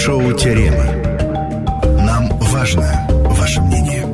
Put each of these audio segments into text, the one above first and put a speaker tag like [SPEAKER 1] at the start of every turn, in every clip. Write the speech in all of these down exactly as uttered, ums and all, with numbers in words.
[SPEAKER 1] Радиошоу «Теорема». Нам важно ваше мнение.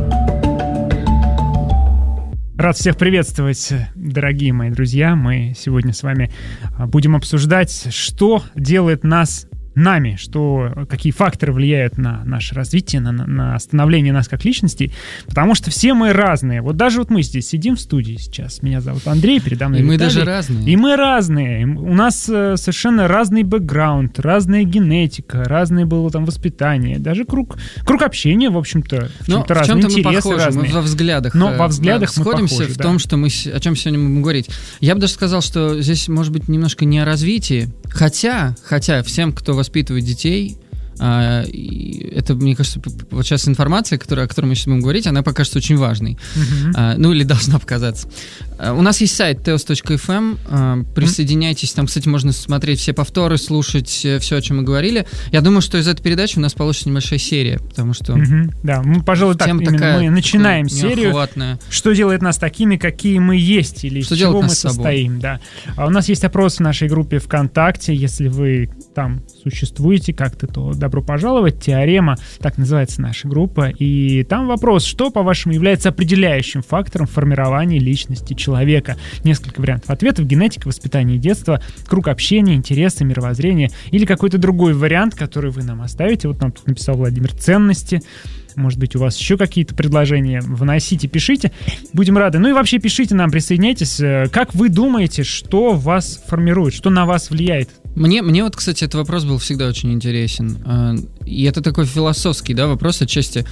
[SPEAKER 2] Рад всех приветствовать, дорогие мои друзья. Мы сегодня с вами будем обсуждать, что делает нас нами, что, какие факторы влияют на наше развитие, на, на становление нас как личностей, потому что все мы разные. Вот даже вот мы здесь сидим в студии сейчас. Меня зовут Андрей, передо мной
[SPEAKER 3] И мы
[SPEAKER 2] Виталий.
[SPEAKER 3] даже разные.
[SPEAKER 2] И мы разные. У нас э, совершенно разный бэкграунд, разная генетика, разное было там воспитание, даже круг, круг общения, в общем-то, в
[SPEAKER 3] Но
[SPEAKER 2] чем-то
[SPEAKER 3] в
[SPEAKER 2] разные,
[SPEAKER 3] чем-то мы
[SPEAKER 2] интересы
[SPEAKER 3] похожи,
[SPEAKER 2] разные.
[SPEAKER 3] мы во взглядах,
[SPEAKER 2] Но во взглядах
[SPEAKER 3] мы
[SPEAKER 2] мы
[SPEAKER 3] сходимся
[SPEAKER 2] похожи,
[SPEAKER 3] в
[SPEAKER 2] да.
[SPEAKER 3] том, что мы, о чем сегодня будем говорить. Я бы даже сказал, что здесь может быть немножко не о развитии, хотя, хотя всем, кто воспитывает детей, а, это, мне кажется, вот сейчас информация, которая, о которой мы сейчас будем говорить, она покажется очень важной. Uh-huh. А, ну, или должна показаться. А, у нас есть сайт теос точка эф эм. А, присоединяйтесь. Там, кстати, можно смотреть все повторы, слушать все, о чем мы говорили. Я думаю, что из этой передачи у нас получится небольшая серия, потому что...
[SPEAKER 2] Uh-huh. Да, мы, пожалуй, так именно такая, мы начинаем серию. Что делает нас такими, какие мы есть, или что из чего мы состоим. Да. А у нас есть опрос в нашей группе ВКонтакте. Если вы там существуете как-то, то добро пожаловать. Теорема, так называется наша группа. И там вопрос, что, по-вашему, является определяющим фактором формирования личности человека? Несколько вариантов ответов: генетика, воспитание детства, круг общения, интересы, мировоззрение или какой-то другой вариант, который вы нам оставите. Вот нам тут написал Владимир: ценности. Может быть, у вас еще какие-то предложения? Вносите, пишите. Будем рады. Ну и вообще пишите нам, присоединяйтесь. Как вы думаете, что вас формирует, что на вас влияет?
[SPEAKER 3] Мне, мне вот, кстати, этот вопрос был всегда очень интересен. И это такой философский, да, вопрос отчасти.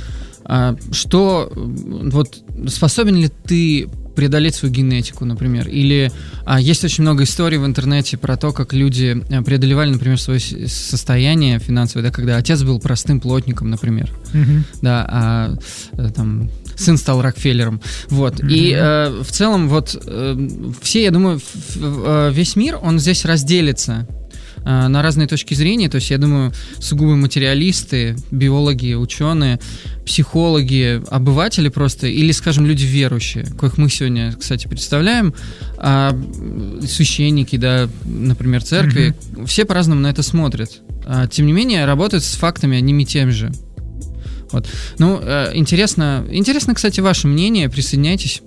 [SPEAKER 3] Что, вот, способен ли ты преодолеть свою генетику, например? Или а, есть очень много историй в интернете про то, как люди преодолевали, например, свое состояние финансовое, да, когда отец был простым плотником, например, mm-hmm. да, а там сын стал Рокфеллером, вот. Mm-hmm. И э, в целом вот э, все, я думаю, в, в, весь мир, он здесь разделится на разные точки зрения. То есть, я думаю, сугубо материалисты, биологи, ученые, психологи, обыватели просто, или, скажем, люди верующие, коих мы сегодня, кстати, представляем, а, священники, да, например, церкви, mm-hmm. все по-разному на это смотрят. А, тем не менее, работают с фактами одними и теми же. Вот. Ну, интересно, интересно, кстати, ваше мнение, присоединяйтесь.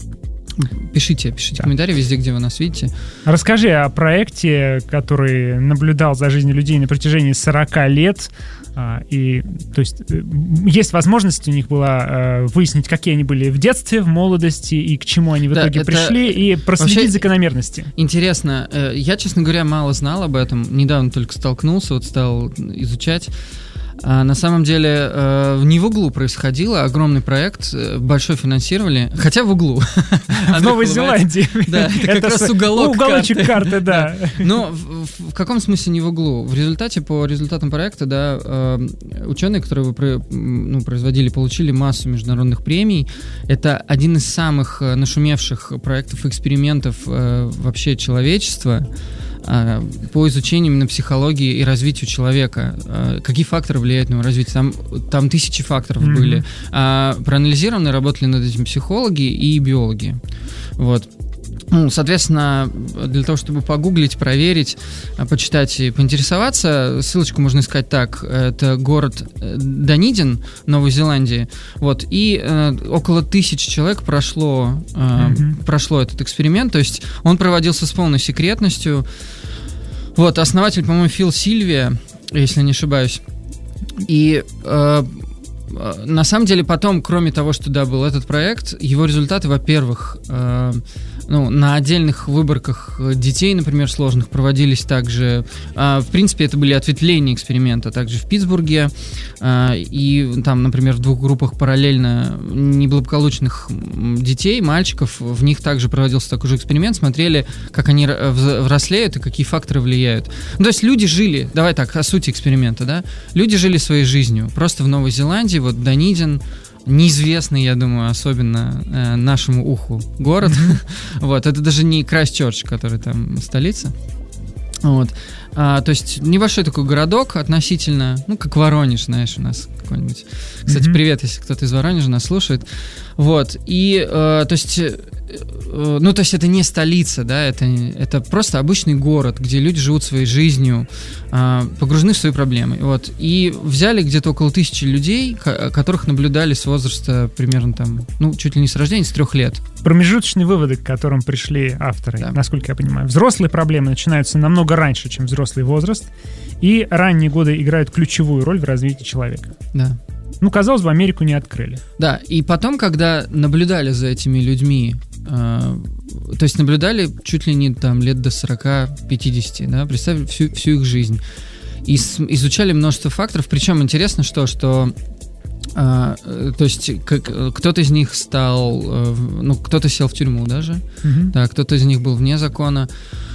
[SPEAKER 3] Пишите, пишите да. комментарии везде, где вы нас видите.
[SPEAKER 2] Расскажи о проекте, который наблюдал за жизнью людей на протяжении сорок лет. И, то есть, есть возможность у них была выяснить, какие они были в детстве, в молодости, и к чему они в да, итоге пришли, и проследить вообще закономерности.
[SPEAKER 3] Интересно. Я, честно говоря, мало знал об этом. Недавно только столкнулся, вот стал изучать. А на самом деле э, не в углу происходило, огромный проект, большой финансировали, хотя в углу.
[SPEAKER 2] В Новой Зеландии.
[SPEAKER 3] Да, это как раз уголок
[SPEAKER 2] уголочек карты, да.
[SPEAKER 3] Но в каком смысле не в углу? В результате, по результатам проекта, да, ученые, которые производили, получили массу международных премий. Это один из самых нашумевших проектов, экспериментов вообще человечества по изучению именно психологии и развитию человека. Какие факторы влияют на его развитие? Там, там тысячи факторов mm-hmm. были. А, проанализированы, работали над этим психологи и биологи. Вот. Ну, соответственно, для того, чтобы погуглить, проверить, почитать и поинтересоваться, ссылочку можно искать так. Это город Данидин, Новой Зеландии. Вот. И э, около тысячи человек прошло, э, mm-hmm. прошло этот эксперимент. То есть он проводился с полной секретностью. Вот. Основатель, по-моему, Фил Сильвия, если не ошибаюсь. И... Э, на самом деле потом, кроме того, что да, был этот проект, его результаты, во-первых, э, ну, на отдельных выборках детей, например, сложных, проводились также, э, в принципе, это были ответвления эксперимента, также в Питтсбурге, э, и там, например, в двух группах параллельно неблагополучных детей, мальчиков, в них также проводился такой же эксперимент, смотрели, как они взрослеют и какие факторы влияют. Ну, то есть люди жили, давай так, о сути эксперимента, да, люди жили своей жизнью, просто в Новой Зеландии. Вот Данидин, неизвестный, я думаю, особенно э, нашему уху город. Mm-hmm. Вот, это даже не Крайстчерч, который там столица. Вот. А, то есть небольшой такой городок относительно, ну, как Воронеж, знаешь, у нас какой-нибудь. Кстати, mm-hmm. привет, если кто-то из Воронежа нас слушает. Вот. И, э, то есть ну, то есть это не столица, да, это, это просто обычный город, где люди живут своей жизнью, погружены в свои проблемы. Вот. И взяли где-то около тысячи людей, которых наблюдали с возраста примерно там, ну, чуть ли не с рождения, с трех лет.
[SPEAKER 2] Промежуточные выводы, к которым пришли авторы, да. Насколько я понимаю. Взрослые проблемы начинаются намного раньше, чем взрослый возраст, и ранние годы играют ключевую роль в развитии человека. Да. Ну, казалось бы, Америку не открыли.
[SPEAKER 3] Да, и потом, когда наблюдали за этими людьми, э, то есть наблюдали чуть ли не там лет до сорок-пятьдесят, да, представили всю, всю их жизнь, и с, изучали множество факторов, причем интересно, что, что э, то есть как, кто-то из них стал, э, ну, кто-то сел в тюрьму даже, угу. Да, кто-то из них был вне закона.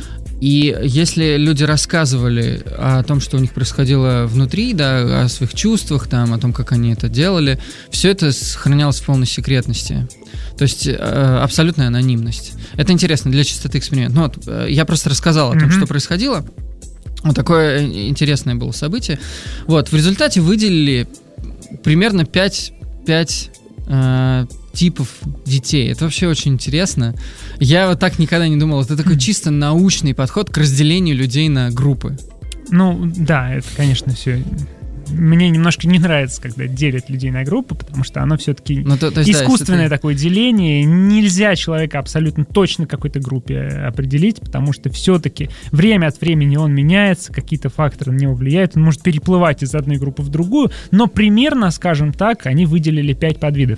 [SPEAKER 3] И если люди рассказывали о том, что у них происходило внутри, да, о своих чувствах, там, о том, как они это делали, все это сохранялось в полной секретности. То есть э, абсолютная анонимность. Это интересно для чистоты эксперимента. Ну, вот, э, я просто рассказал о том, mm-hmm. что происходило. Вот такое интересное было событие. Вот, в результате выделили примерно пять, пять э, типов детей. Это вообще очень интересно. Я вот так никогда не думал. Это такой чисто научный подход к разделению людей на группы.
[SPEAKER 2] Ну, да, это, конечно, все... Мне немножко не нравится, когда делят людей на группы, потому что оно все-таки ну, то, то есть, искусственное да, такое ты... деление. Нельзя человека абсолютно точно какой-то группе определить, потому что все-таки время от времени он меняется, какие-то факторы на него влияют, он может переплывать из одной группы в другую, но примерно, скажем так, они выделили пять подвидов.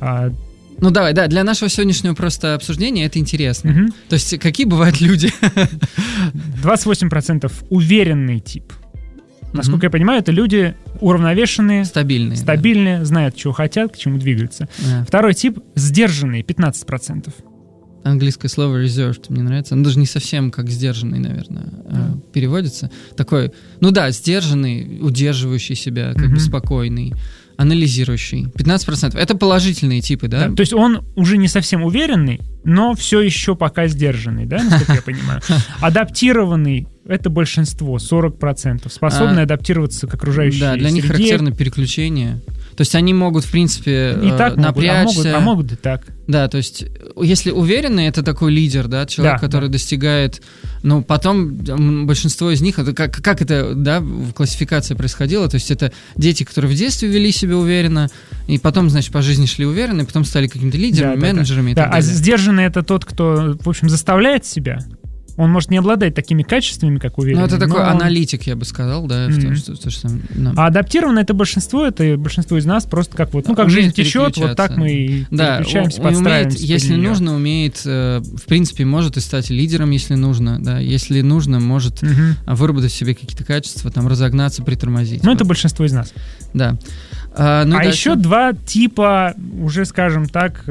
[SPEAKER 3] Ну давай, да, для нашего сегодняшнего просто обсуждения это интересно. Угу. То есть какие бывают люди?
[SPEAKER 2] двадцать восемь процентов уверенный тип. Насколько mm-hmm. я понимаю, это люди уравновешенные,
[SPEAKER 3] стабильные,
[SPEAKER 2] стабильные да. знают, чего хотят, к чему двигаются. Yeah. Второй тип — сдержанные, пятнадцать процентов.
[SPEAKER 3] Английское слово reserved мне нравится. Оно даже не совсем как сдержанный, наверное, mm. переводится. Такой, ну да, сдержанный, удерживающий себя, как mm-hmm. бы спокойный, анализирующий. пятнадцать процентов. Это положительные типы, да?
[SPEAKER 2] да? То есть он уже не совсем уверенный, но все еще пока сдержанный, да, насколько я понимаю. Адаптированный — это большинство, сорок процентов. Способны а, адаптироваться к окружающей среде.
[SPEAKER 3] Да, для них характерно переключение. То есть они могут, в принципе,
[SPEAKER 2] и так
[SPEAKER 3] напрячься.
[SPEAKER 2] Могут, а, могут, а могут и так.
[SPEAKER 3] Да, то есть если уверенный, это такой лидер, да, человек, да, который да. достигает... Ну, потом большинство из них... Это как, как это, да, в классификации происходило? То есть это дети, которые в детстве вели себя уверенно, и потом, значит, по жизни шли уверенно, и потом стали какими-то лидерами, да, менеджерами
[SPEAKER 2] да,
[SPEAKER 3] и так
[SPEAKER 2] да.
[SPEAKER 3] далее.
[SPEAKER 2] А сдержанный — это тот, кто, в общем, заставляет себя. Он может не обладать такими качествами, как уверенный.
[SPEAKER 3] Ну, это такой он... аналитик, я бы сказал, да. Mm-hmm. В том, что, то, что, no.
[SPEAKER 2] А адаптированное — это большинство, это большинство из нас просто как вот, ну, как умеет жизнь течет, вот так мы и
[SPEAKER 3] да,
[SPEAKER 2] переключаемся,
[SPEAKER 3] он
[SPEAKER 2] подстраиваемся.
[SPEAKER 3] Умеет, если нее. нужно, умеет, в принципе, может и стать лидером, если нужно, да. Если нужно, может mm-hmm. выработать в себе какие-то качества, там, разогнаться, притормозить.
[SPEAKER 2] Ну,
[SPEAKER 3] вот.
[SPEAKER 2] Это большинство из нас.
[SPEAKER 3] Да. А, ну,
[SPEAKER 2] а еще два типа, уже, скажем так,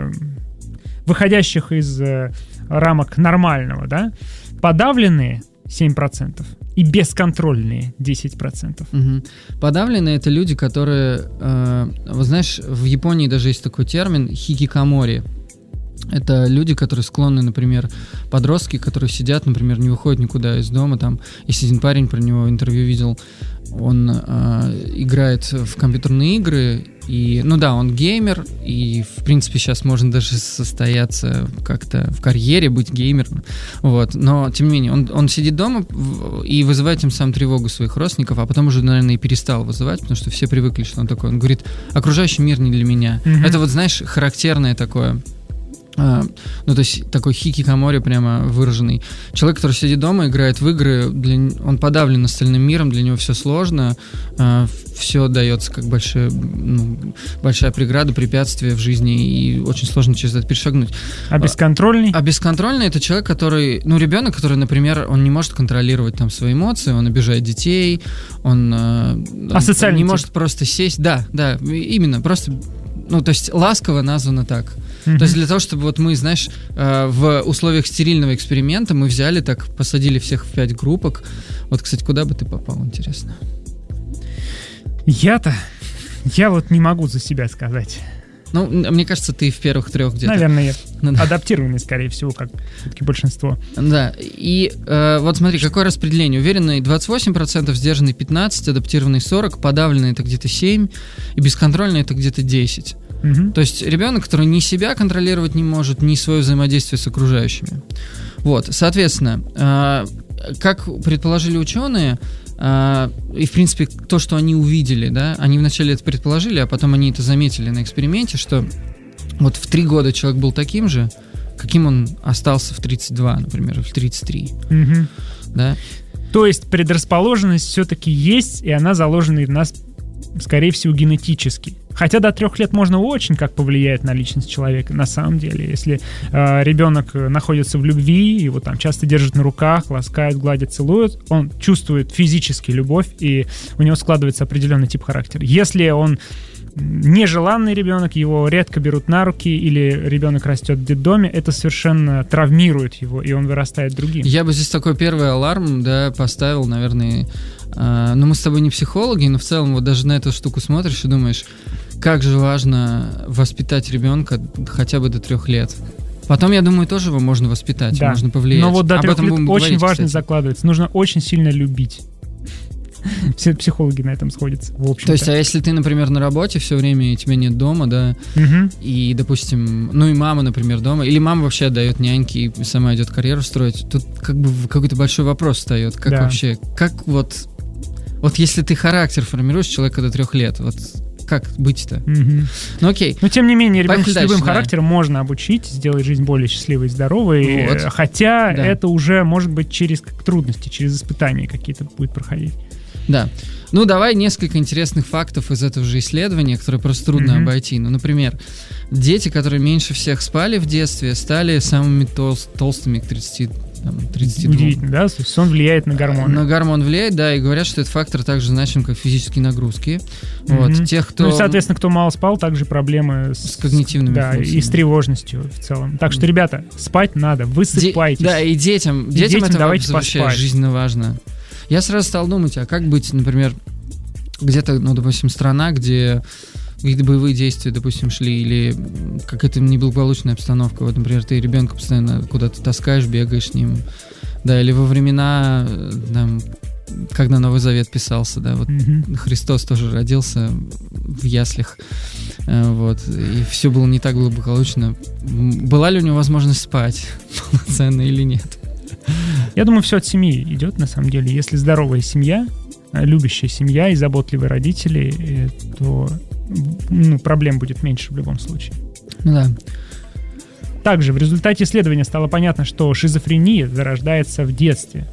[SPEAKER 2] выходящих из рамок нормального, да. Подавленные семь процентов и бесконтрольные десять процентов.
[SPEAKER 3] Угу. Подавленные — это люди, которые... Э, вы знаешь, в Японии даже есть такой термин хикикамори. Это люди, которые склонны, например, подростки, которые сидят, например, не выходят никуда из дома. Там есть один парень, про него интервью видел, он э, играет в компьютерные игры, и, ну да, он геймер, и, в принципе, сейчас можно даже состояться как-то в карьере, быть геймером, вот, но, тем не менее, он, он сидит дома и вызывает тем самым тревогу своих родственников, а потом уже, наверное, и перестал вызывать, потому что все привыкли, что он такой, он говорит, окружающий мир не для меня. Mm-hmm. Это вот, знаешь, характерное такое... А, ну, то есть такой хикикамори прямо выраженный. Человек, который сидит дома, играет в игры, для, он подавлен остальным миром, для него все сложно, а, все дается как большая, ну, большая преграда, препятствие в жизни, и очень сложно через это перешагнуть.
[SPEAKER 2] А бесконтрольный?
[SPEAKER 3] А, а бесконтрольный — это человек, который, ну, ребенок, который, например, он не может контролировать там свои эмоции, он обижает детей, он, а,
[SPEAKER 2] он
[SPEAKER 3] не
[SPEAKER 2] тип.
[SPEAKER 3] может просто сесть, да, да, именно, просто, ну, то есть ласково названо так. Mm-hmm. То есть для того, чтобы вот мы, знаешь, в условиях стерильного эксперимента мы взяли так, посадили всех в пять группок. Вот, кстати, куда бы ты попал, интересно?
[SPEAKER 2] Я-то, я вот не могу за себя сказать.
[SPEAKER 3] Ну, мне кажется, ты в первых трех где-то.
[SPEAKER 2] Наверное, я ну, адаптированный, скорее всего, как все-таки большинство.
[SPEAKER 3] Да, и э, вот смотри, какое распределение. Уверенный двадцать восемь процентов, сдержанный пятнадцать процентов, адаптированный сорок процентов, подавленный — это где-то семь процентов, и бесконтрольный — это где-то десять процентов. Угу. То есть ребенок, который ни себя контролировать не может, ни свое взаимодействие с окружающими. Вот, соответственно, э, как предположили ученые, э, и в принципе то, что они увидели, да, они вначале это предположили, а потом они это заметили на эксперименте, что вот в три года человек был таким же, каким он остался в тридцать два, например, в тридцать три.
[SPEAKER 2] Угу.
[SPEAKER 3] Да?
[SPEAKER 2] То есть предрасположенность все-таки есть, и она заложена в нас, скорее всего, генетически. Хотя до трех лет можно очень как повлиять на личность человека, на самом деле. Если э, ребенок находится в любви, его там часто держат на руках, ласкают, гладят, целуют, он чувствует физически любовь, и у него складывается определенный тип характера. Если он нежеланный ребенок, его редко берут на руки, или ребенок растет в детдоме, это совершенно травмирует его, и он вырастает другим.
[SPEAKER 3] Я бы здесь такой первый аларм, да, поставил, наверное. Э, ну, мы с тобой не психологи, но в целом вот даже на эту штуку смотришь и думаешь, как же важно воспитать ребенка хотя бы до трех лет. Потом, я думаю, тоже его можно воспитать,
[SPEAKER 2] да.
[SPEAKER 3] можно повлиять.
[SPEAKER 2] Но вот до трех лет очень
[SPEAKER 3] говорить,
[SPEAKER 2] важно
[SPEAKER 3] кстати.
[SPEAKER 2] закладывается. Нужно очень сильно любить. Все психологи на этом сходятся, в общем-то.
[SPEAKER 3] То есть, а если ты, например, на работе все время, и тебя нет дома, да,
[SPEAKER 2] угу.
[SPEAKER 3] и, допустим, ну и мама, например, дома, или мама вообще отдает няньки и сама идет карьеру строить, тут как бы какой-то большой вопрос встает. Как
[SPEAKER 2] да.
[SPEAKER 3] вообще, как вот, вот если ты характер формируешь человека до трех лет, вот как быть-то?
[SPEAKER 2] Угу.
[SPEAKER 3] Ну окей.
[SPEAKER 2] Но тем не менее, ребенка с любым
[SPEAKER 3] да.
[SPEAKER 2] характером можно обучить, сделать жизнь более счастливой и здоровой,
[SPEAKER 3] вот.
[SPEAKER 2] хотя
[SPEAKER 3] да.
[SPEAKER 2] это уже может быть через трудности, через испытания какие-то будет проходить.
[SPEAKER 3] Да. Ну, давай несколько интересных фактов из этого же исследования, которые просто трудно mm-hmm. обойти. Ну, например, дети, которые меньше всех спали в детстве, стали самыми тол- толстыми к тридцати, там, тридцати двум.
[SPEAKER 2] Удивительно, да? То есть сон влияет на гормоны.
[SPEAKER 3] На гормон влияет, да, и говорят, что этот фактор также значим, как физические нагрузки.
[SPEAKER 2] Mm-hmm.
[SPEAKER 3] Вот, тех, кто...
[SPEAKER 2] Ну, и, соответственно, кто мало спал, также проблемы с,
[SPEAKER 3] с когнитивными
[SPEAKER 2] да,
[SPEAKER 3] функциями.
[SPEAKER 2] И с тревожностью в целом. Так что, ребята, спать надо, высыпайтесь.
[SPEAKER 3] Де- да, и детям,
[SPEAKER 2] и
[SPEAKER 3] детям,
[SPEAKER 2] детям
[SPEAKER 3] это
[SPEAKER 2] давайте
[SPEAKER 3] вообще
[SPEAKER 2] поспать.
[SPEAKER 3] жизненно важно. Я сразу стал думать, а как быть, например, где-то, ну, допустим, страна, где какие-то боевые действия, допустим, шли, или какая-то неблагополучная обстановка. Вот, например, ты ребенка постоянно куда-то таскаешь, бегаешь с ним. Да, или во времена, там, когда Новый Завет писался, да, вот mm-hmm. Христос тоже родился в яслях, вот, и все было не так благополучно. Была ли у него возможность спать полноценно или нет?
[SPEAKER 2] Я думаю, все от семьи идет, на самом деле. Если здоровая семья, любящая семья и заботливые родители, то ну, проблем будет меньше в любом случае.
[SPEAKER 3] Ну да.
[SPEAKER 2] Также в результате исследования стало понятно, что шизофрения зарождается в детстве.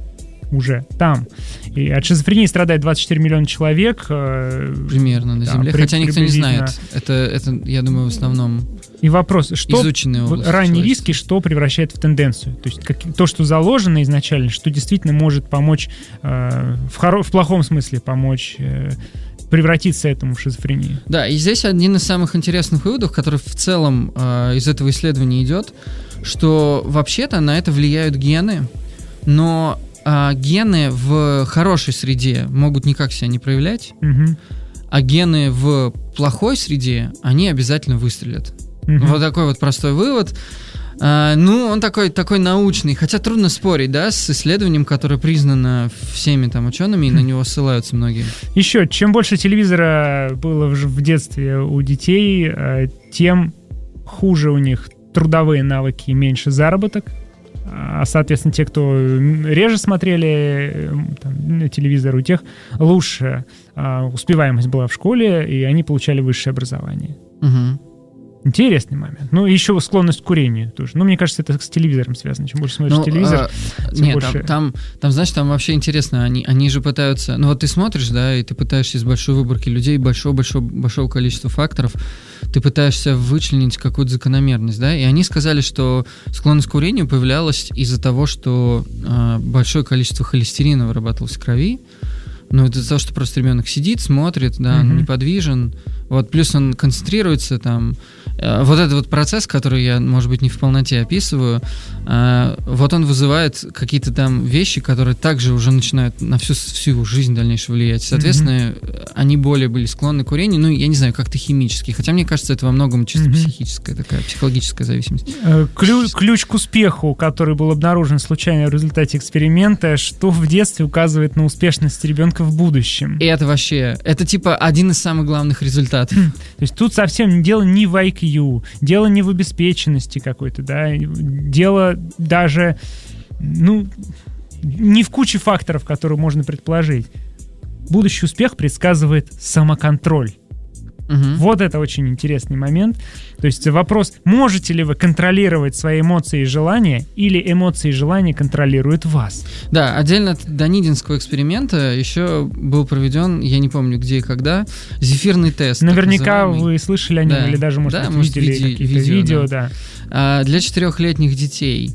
[SPEAKER 2] Уже там. И от шизофрении страдает двадцать четыре миллиона человек.
[SPEAKER 3] Примерно на
[SPEAKER 2] да,
[SPEAKER 3] Земле.
[SPEAKER 2] при,
[SPEAKER 3] Хотя никто не знает. Это, это, я думаю, в основном
[SPEAKER 2] и вопрос, что
[SPEAKER 3] вот
[SPEAKER 2] ранние риски, что превращает в тенденцию. То есть как, то, что заложено изначально, что действительно может помочь, э, в, хоро- в плохом смысле помочь э, превратиться этому в шизофрению.
[SPEAKER 3] Да, и здесь один из самых интересных выводов, который в целом э, из этого исследования идет, что вообще-то на это влияют гены, но э, гены в хорошей среде могут никак себя не проявлять,
[SPEAKER 2] угу.
[SPEAKER 3] а гены в плохой среде, они обязательно выстрелят. Угу. Вот такой вот простой вывод. Uh, ну, он такой, такой научный, хотя трудно спорить, да, с исследованием, которое признано всеми там учеными, и на него ссылаются многие.
[SPEAKER 2] Еще, чем больше телевизора было в, в детстве у детей, тем хуже у них трудовые навыки и меньше заработок. А, соответственно, те, кто реже смотрели там, телевизор, у тех лучше а, успеваемость была в школе, и они получали высшее образование.
[SPEAKER 3] Угу.
[SPEAKER 2] Интересный момент. Ну, еще склонность к курению тоже. Ну, мне кажется, это с телевизором связано. Чем больше смотришь ну, телевизор,
[SPEAKER 3] а,
[SPEAKER 2] тем
[SPEAKER 3] нет,
[SPEAKER 2] больше...
[SPEAKER 3] Там, там, там, знаешь, там вообще интересно. Они, они же пытаются... Ну, вот ты смотришь, да, и ты пытаешься из большой выборки людей, большого-большого большого количества факторов, ты пытаешься вычленить какую-то закономерность, да, и они сказали, что склонность к курению появлялась из-за того, что э, большое количество холестерина вырабатывалось в крови. Ну, это из-за того, что просто ребенок сидит, смотрит, да, mm-hmm. он неподвижен, вот, плюс он концентрируется там, Вот этот вот процесс, который я, может быть, не в полноте описываю, вот он вызывает какие-то там вещи, которые также уже начинают на всю, всю его жизнь дальнейшую влиять. Соответственно, mm-hmm. они более были склонны к курению, ну, я не знаю, как-то химически. Хотя, мне кажется, это во многом чисто mm-hmm. психическая такая, психологическая зависимость.
[SPEAKER 2] Ключ, ключ к успеху, который был обнаружен случайно в результате эксперимента, что в детстве указывает на успешность ребенка в будущем.
[SPEAKER 3] И это вообще, это типа один из самых главных результатов.
[SPEAKER 2] То есть тут совсем дело не в ай кью, дело не в обеспеченности какой-то, да, дело даже, ну, не в куче факторов, которые можно предположить. Будущий успех предсказывает самоконтроль. Угу. Вот это очень интересный момент. То есть вопрос, можете ли вы контролировать свои эмоции и желания, или эмоции и желания контролируют вас?
[SPEAKER 3] Да, отдельно от Данидинского эксперимента еще был проведен, я не помню где и когда, зефирный тест.
[SPEAKER 2] Наверняка вы слышали о нем, да. или даже, может да, быть, может, видели види- какие-то видео, видео да.
[SPEAKER 3] Да. Для четырехлетних детей.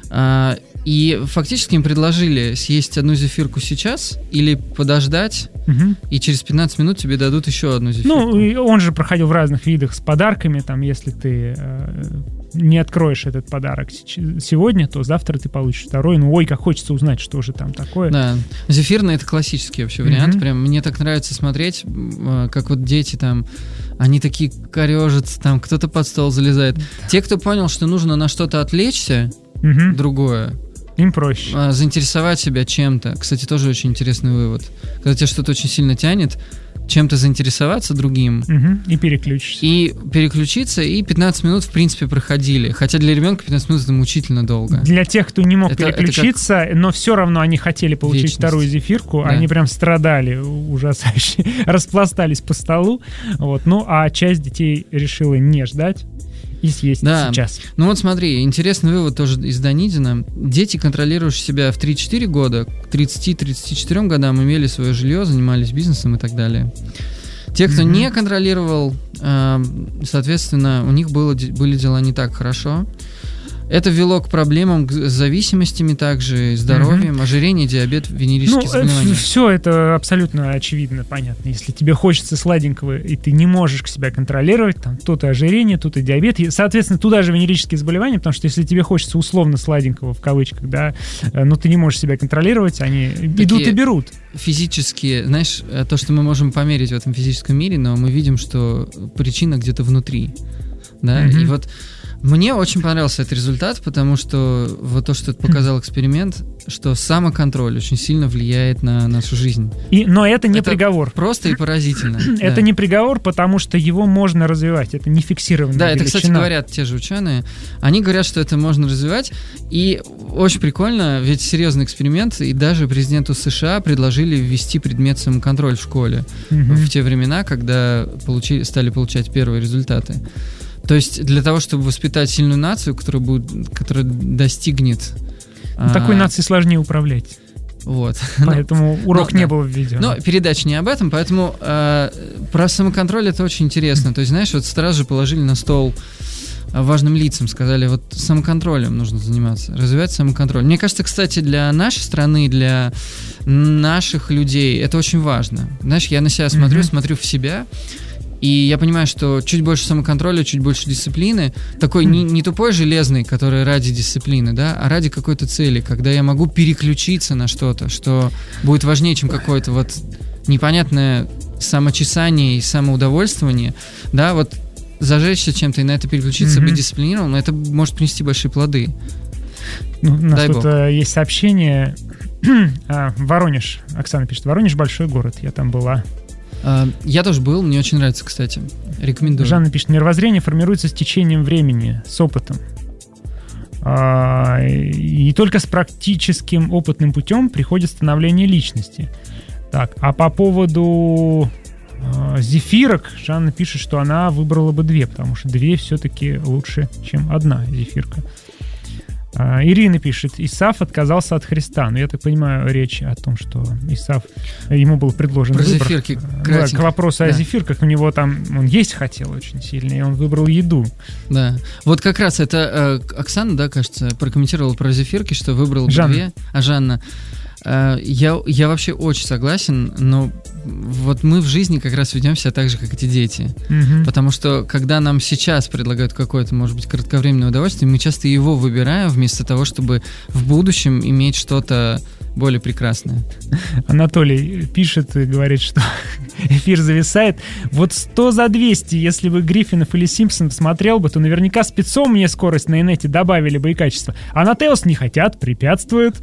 [SPEAKER 3] И фактически им предложили съесть одну зефирку сейчас или подождать, угу. и через пятнадцать минут тебе дадут еще одну зефирку.
[SPEAKER 2] Ну, он же проходил в разных видах с подарками, там, если ты э, не откроешь этот подарок сегодня, то завтра ты получишь второй. Ну, ой, как хочется узнать, что же там такое.
[SPEAKER 3] Да, зефирный — это классический вообще вариант. Угу. Прям мне так нравится смотреть, как вот дети там, они такие корежатся, там кто-то под стол залезает. Те, кто понял, что нужно на что-то отвлечься, угу. другое,
[SPEAKER 2] им проще.
[SPEAKER 3] Заинтересовать себя чем-то. Кстати, тоже очень интересный вывод. Когда тебя что-то очень сильно тянет, чем-то заинтересоваться другим.
[SPEAKER 2] Угу. И переключиться.
[SPEAKER 3] И переключиться, и пятнадцать минут, в принципе, проходили. Хотя для ребенка пятнадцать минут — это мучительно долго.
[SPEAKER 2] Для тех, кто не мог это, переключиться, это но все равно они хотели получить вечность. Вторую зефирку, да. Они прям страдали ужасающе, распластались по столу. Вот. Ну, а часть детей решила не ждать и съесть да. сейчас.
[SPEAKER 3] Ну вот смотри, интересный вывод тоже из Данидина. Дети, контролирующие себя в три-четыре года, к тридцати-тридцати четырем годам имели свое жилье, занимались бизнесом и так далее. Те, кто mm-hmm. не контролировал, соответственно, у них было, были дела не так хорошо. Это вело к проблемам с зависимостями также, здоровьем, mm-hmm. ожирение, диабет, венерические ну, заболевания.
[SPEAKER 2] Все это абсолютно очевидно, понятно. Если тебе хочется сладенького, и ты не можешь себя контролировать, там тут и ожирение, тут и диабет, и, соответственно, туда же венерические заболевания, потому что если тебе хочется условно сладенького, в кавычках, да, но ты не можешь себя контролировать, они такие идут и берут.
[SPEAKER 3] Физические, знаешь, то, что мы можем померить в этом физическом мире, но мы видим, что причина где-то внутри, да, mm-hmm. и вот мне очень понравился этот результат, потому что вот то, что показал эксперимент, что самоконтроль очень сильно влияет на нашу жизнь.
[SPEAKER 2] И, но это не это приговор.
[SPEAKER 3] Просто и поразительно.
[SPEAKER 2] Это
[SPEAKER 3] да.
[SPEAKER 2] не приговор, потому что его можно развивать. Это не фиксированная
[SPEAKER 3] Да,
[SPEAKER 2] величина.
[SPEAKER 3] Это, кстати, говорят те же ученые. Они говорят, что это можно развивать. И очень прикольно, ведь серьезный эксперимент, и даже президенту США предложили ввести предмет самоконтроль в школе угу. в те времена, когда получили, стали получать первые результаты. То есть для того, чтобы воспитать сильную нацию, которая, будет, которая достигнет...
[SPEAKER 2] Ну, такой а... нацией сложнее управлять.
[SPEAKER 3] Вот.
[SPEAKER 2] Поэтому ну, урок ну, не да. был введен.
[SPEAKER 3] Но передача не об этом, поэтому э, про самоконтроль это очень интересно. То есть, знаешь, вот сразу же положили на стол важным лицам, сказали, вот самоконтролем нужно заниматься, развивать самоконтроль. Мне кажется, кстати, для нашей страны, для наших людей это очень важно. Знаешь, я на себя смотрю, mm-hmm. смотрю в себя, и я понимаю, что чуть больше самоконтроля, чуть больше дисциплины, такой mm. не, не тупой железный, который ради дисциплины, да, а ради какой-то цели, когда я могу переключиться на что-то, что будет важнее, чем какое-то вот непонятное самочесание и самоудовольствование, да, вот зажечься чем-то и на это переключиться, mm-hmm. быть дисциплинированным, это может принести большие плоды.
[SPEAKER 2] Ну, у нас Дай тут а, есть сообщение. а, Воронеж. Оксана пишет, Воронеж большой город, я там была.
[SPEAKER 3] Я тоже был, мне очень нравится, кстати. Рекомендую.
[SPEAKER 2] Жанна пишет, мировоззрение формируется с течением времени, с опытом. И только с практическим опытным путем приходит становление личности. Так, а по поводу зефирок, Жанна пишет, что она выбрала бы две, потому что две все-таки лучше, чем одна зефирка. Ирина пишет, Исав отказался от Христа. Но я так понимаю, речь о том, что Исав, ему был предложен
[SPEAKER 3] Про
[SPEAKER 2] выбор.
[SPEAKER 3] Зефирки,
[SPEAKER 2] да, к вопросу да. о зефирках, у него там, он есть хотел очень сильно, и он выбрал еду.
[SPEAKER 3] Да, вот как раз это э, Оксана, да, кажется, прокомментировала про зефирки, что выбрал
[SPEAKER 2] Жанна.
[SPEAKER 3] две. А Жанна, э, я, я вообще очень согласен, но вот мы в жизни как раз ведем себя так же, как эти дети. Угу. Потому что, когда нам сейчас предлагают какое-то, может быть, кратковременное удовольствие, мы часто его выбираем вместо того, чтобы в будущем иметь что-то более прекрасное.
[SPEAKER 2] Анатолий пишет и говорит, что эфир зависает. Вот сто за двести, если бы Гриффинов или Симпсонов смотрел бы, то наверняка спецом мне скорость на инете добавили бы и качество. А на Теос не хотят, препятствуют.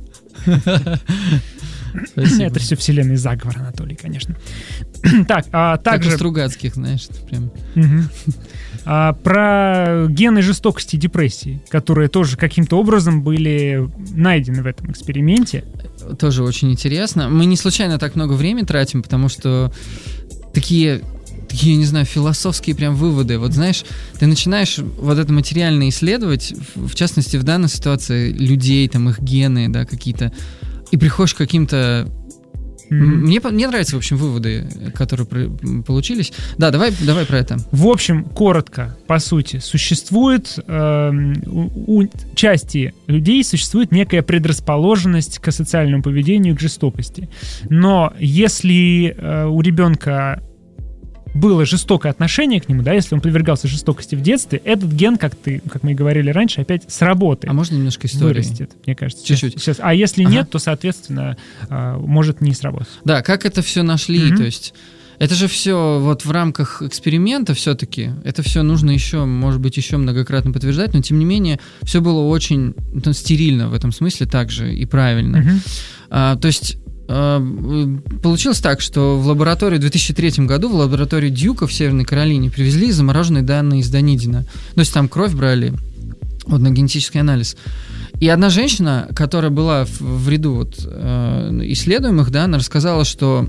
[SPEAKER 2] Спасибо. Это все вселенный заговор, Анатолий, конечно. Так, а также...
[SPEAKER 3] Как у Стругацких, знаешь, прям...
[SPEAKER 2] Угу. А, про гены жестокости и депрессии, которые тоже каким-то образом были найдены в этом эксперименте.
[SPEAKER 3] Тоже очень интересно. Мы не случайно так много времени тратим, потому что такие... такие, не знаю, философские прям выводы. Вот знаешь, ты начинаешь вот это материально исследовать, в частности, в данной ситуации людей, там, их гены, да, какие-то, и приходишь к каким-то... Mm-hmm. Мне, мне нравятся, в общем, выводы, которые про- получились. Да, давай, давай про это.
[SPEAKER 2] В общем, коротко, по сути, существует э, у, у части людей существует некая предрасположенность к асоциальному поведению, к жестокости. Но если э, у ребенка было жестокое отношение к нему, да, если он подвергался жестокости в детстве, этот ген, как ты, как мы и говорили раньше, опять сработает.
[SPEAKER 3] А можно немножко истории?
[SPEAKER 2] Вырастет, мне кажется.
[SPEAKER 3] Чуть-чуть.
[SPEAKER 2] Сейчас, сейчас. А если ага. нет, то, соответственно, может не сработать.
[SPEAKER 3] Да, как это все нашли, mm-hmm. то есть это же все вот в рамках эксперимента все-таки, это все нужно еще, может быть, еще многократно подтверждать, но тем не менее все было очень ну, стерильно в этом смысле также и правильно. Mm-hmm. А, то есть получилось так, что в лабораторию в две тысячи третьем году, в лабораторию Дьюка в Северной Каролине привезли замороженные данные из Данидина. То есть там кровь брали вот, на генетический анализ. И одна женщина, которая была в, в ряду вот, э, исследуемых, да, она рассказала, что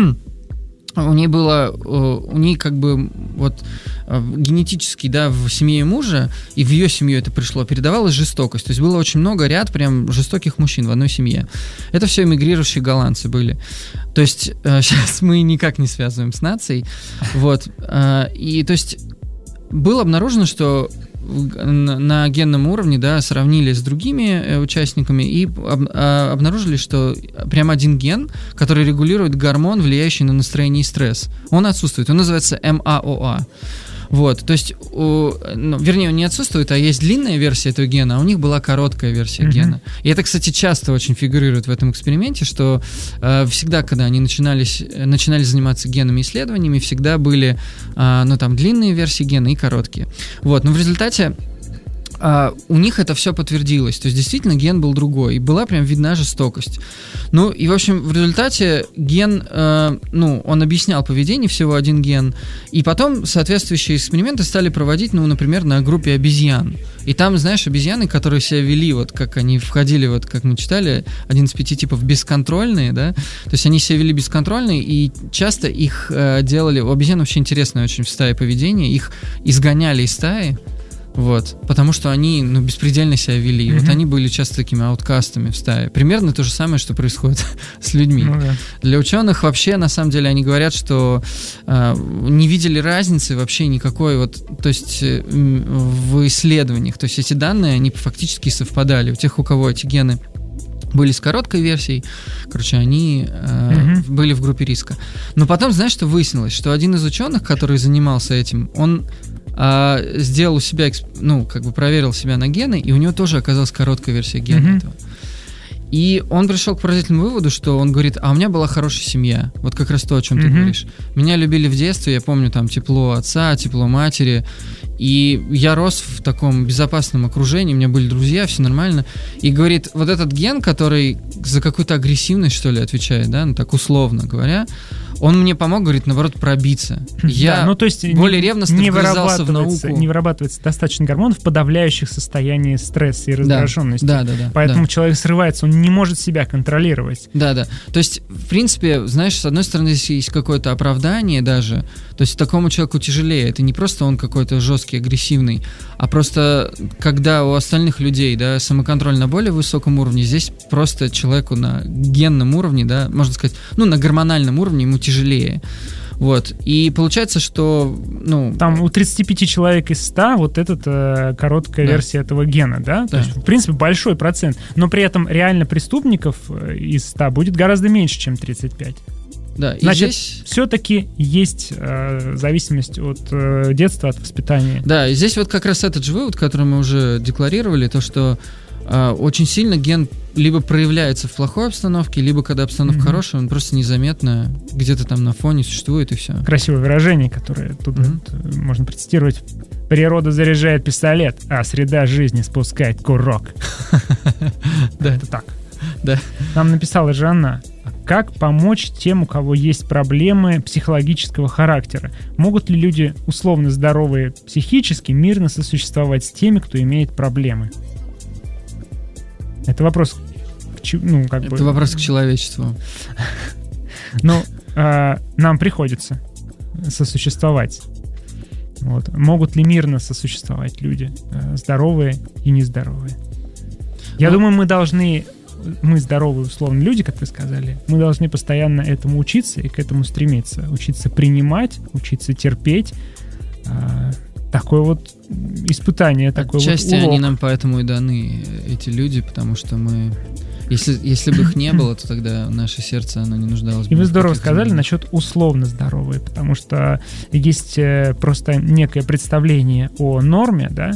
[SPEAKER 3] у ней было, у ней как бы вот генетически, да, в семье мужа, и в ее семью это пришло, передавалась жестокость. То есть было очень много, ряд прям жестоких мужчин в одной семье. Это все эмигрирующие голландцы были. То есть сейчас мы никак не связываем с нацией. Вот. И то есть было обнаружено, что на генном уровне, да, сравнили с другими участниками и об, а, обнаружили, что прям один ген, который регулирует гормон, влияющий на настроение и стресс, он отсутствует. Он называется эм а о а. Вот, то есть, у, ну, вернее, он не отсутствует, а есть длинная версия этого гена, а у них была короткая версия mm-hmm. гена. И это, кстати, часто очень фигурирует в этом эксперименте, что э, всегда, когда они начинались, начинали заниматься генными исследованиями, всегда были, э, ну, там, длинные версии гена и короткие. Вот, но в результате Uh, у них это все подтвердилось. То есть, действительно, ген был другой. И была прям видна жестокость. Ну, и, в общем, в результате ген, uh, ну, он объяснял поведение, всего один ген. И потом соответствующие эксперименты стали проводить, ну, например, на группе обезьян. И там, знаешь, обезьяны, которые себя вели, вот как они входили, вот как мы читали, один из пяти типов бесконтрольные, да, то есть они себя вели бесконтрольно, и часто их uh, делали... У обезьян вообще интересное очень в стае поведение. Их изгоняли из стаи, вот, потому что они, ну, беспредельно себя вели. Mm-hmm. Вот они были часто такими ауткастами в стае. Примерно то же самое, что происходит с людьми. Ну, да. Для ученых вообще, на самом деле, они говорят, что э, не видели разницы вообще никакой, вот, то есть э, в исследованиях. То есть эти данные, они фактически совпадали. У тех, у кого эти гены были с короткой версией, короче, они э, mm-hmm. были в группе риска. Но потом, знаешь, что выяснилось? Что один из ученых, который занимался этим, он а, сделал у себя, ну, как бы проверил себя на гены, и у него тоже оказалась короткая версия гена mm-hmm. этого. И он пришел к поразительному выводу, что он говорит, а у меня была хорошая семья. Вот как раз то, о чем mm-hmm. ты говоришь. Меня любили в детстве, я помню там тепло отца, тепло матери. И я рос в таком безопасном окружении, у меня были друзья, все нормально. И говорит, вот этот ген, который за какую-то агрессивность, что ли, отвечает, да, ну так условно говоря, он мне помог, говорит, наоборот, пробиться. Я
[SPEAKER 2] да, ну, то есть
[SPEAKER 3] более
[SPEAKER 2] не,
[SPEAKER 3] ревностно
[SPEAKER 2] не
[SPEAKER 3] вгрызался в науку.
[SPEAKER 2] Не вырабатывается достаточно гормонов, подавляющих состояние стресса и раздраженности.
[SPEAKER 3] Да, да, да.
[SPEAKER 2] Поэтому
[SPEAKER 3] да.
[SPEAKER 2] человек срывается, он не может себя контролировать.
[SPEAKER 3] Да, да. То есть, в принципе, знаешь, с одной стороны, здесь есть какое-то оправдание даже. То есть, такому человеку тяжелее. Это не просто он какой-то жесткий, агрессивный, а просто когда у остальных людей, да, самоконтроль на более высоком уровне, здесь просто человеку на генном уровне, да, можно сказать, ну, на гормональном уровне ему тяжелее. Вот. И получается, что, ну...
[SPEAKER 2] Там у тридцати пяти человек из ста вот эта э, короткая да. версия этого гена, да? То да. есть, в принципе, большой процент. Но при этом реально преступников из ста будет гораздо меньше, чем тридцать пять.
[SPEAKER 3] Да,
[SPEAKER 2] Значит,
[SPEAKER 3] здесь...
[SPEAKER 2] все-таки есть э, зависимость от э, детства, от воспитания.
[SPEAKER 3] Да, и здесь вот как раз этот же вывод, который мы уже декларировали, то, что э, очень сильно ген либо проявляется в плохой обстановке, либо когда обстановка mm-hmm. хорошая, он просто незаметно где-то там на фоне существует, и все.
[SPEAKER 2] Красивое выражение, которое тут mm-hmm. вот, можно процитировать. Природа заряжает пистолет, а среда жизни спускает курок. Да, это так.
[SPEAKER 3] Да.
[SPEAKER 2] Нам написала Жанна: как помочь тем, у кого есть проблемы психологического характера? Могут ли люди, условно здоровые психически, мирно сосуществовать с теми, кто имеет проблемы? Это вопрос к, ну, как
[SPEAKER 3] Это
[SPEAKER 2] бы...
[SPEAKER 3] вопрос к человечеству.
[SPEAKER 2] Ну, э, нам приходится сосуществовать. Вот. Могут ли мирно сосуществовать люди, э, здоровые и нездоровые? Я ну, думаю, мы должны... Мы здоровые, условно, люди, как вы сказали, мы должны постоянно этому учиться и к этому стремиться. Учиться принимать, учиться терпеть. Э, такое вот испытание, такой вот урок.
[SPEAKER 3] Отчасти они нам поэтому и даны, эти люди, потому что мы... Если, если бы их не было, то тогда наше сердце, оно не нуждалось бы.
[SPEAKER 2] И вы здорово сказали людей. Насчет условно здоровые, потому что есть просто некое представление о норме, да,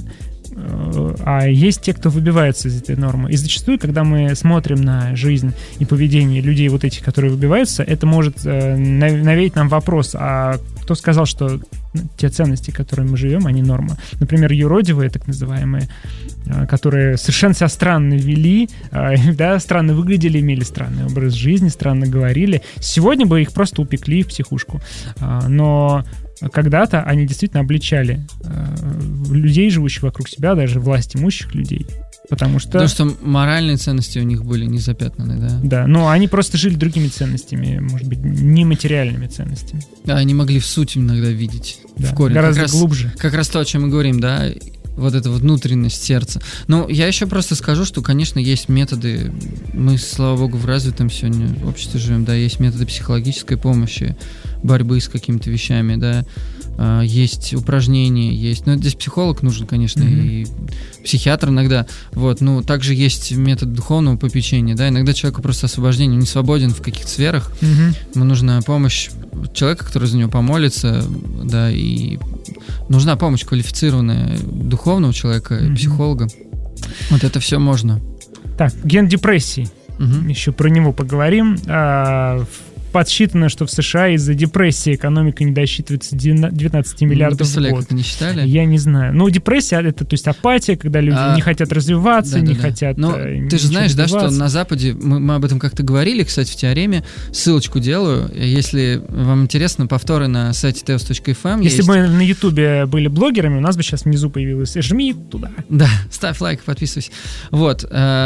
[SPEAKER 2] а есть те, кто выбивается из этой нормы. И зачастую, когда мы смотрим на жизнь и поведение людей вот этих, которые выбиваются, это может навеять нам вопрос, а кто сказал, что те ценности, которыми мы живем, они норма? Например, юродивые, так называемые, которые совершенно себя странно вели, да, странно выглядели, имели странный образ жизни, странно говорили. Сегодня бы их просто упекли в психушку. Но когда-то они действительно обличали людей, живущих вокруг себя, даже власть имущих людей. Потому что...
[SPEAKER 3] Потому что моральные ценности у них были не запятнаны, да?
[SPEAKER 2] Да, но они просто жили другими ценностями, может быть, нематериальными ценностями.
[SPEAKER 3] Да, они могли в суть иногда видеть,
[SPEAKER 2] да,
[SPEAKER 3] в корень.
[SPEAKER 2] Гораздо
[SPEAKER 3] как
[SPEAKER 2] глубже.
[SPEAKER 3] Раз, как раз то, о чем мы говорим, да, вот эта вот внутренность сердца. Но я еще просто скажу, что, конечно, есть методы, мы, слава богу, в развитом сегодня обществе живем, да, есть методы психологической помощи, борьбы с какими-то вещами, да, есть упражнения, есть, ну, здесь психолог нужен, конечно, mm-hmm. и психиатр иногда, вот, ну, также есть метод духовного попечения, да, иногда человеку просто освобождение, он не свободен в каких-то сферах, mm-hmm. ему нужна помощь человека, который за него помолится, да, и нужна помощь квалифицированная духовного человека, mm-hmm. психолога, вот это все можно.
[SPEAKER 2] Так, ген депрессии, mm-hmm. еще про него поговорим. А, подсчитано, что в США из-за депрессии экономика не досчитывается девятнадцать миллиардов в год.
[SPEAKER 3] Как не считали?
[SPEAKER 2] Я не знаю. Ну, депрессия — это, то есть, апатия, когда люди а, не хотят развиваться, да, не да, хотят...
[SPEAKER 3] Ну, ты же знаешь, да, что на Западе, мы, мы об этом как-то говорили, кстати, в теореме, ссылочку делаю, если вам интересно, повторы на сайте теос точка эф эм
[SPEAKER 2] Если
[SPEAKER 3] есть.
[SPEAKER 2] бы мы на Ютубе были блогерами, у нас бы сейчас внизу появилось «Жми туда».
[SPEAKER 3] Да, ставь лайк, подписывайся. Вот.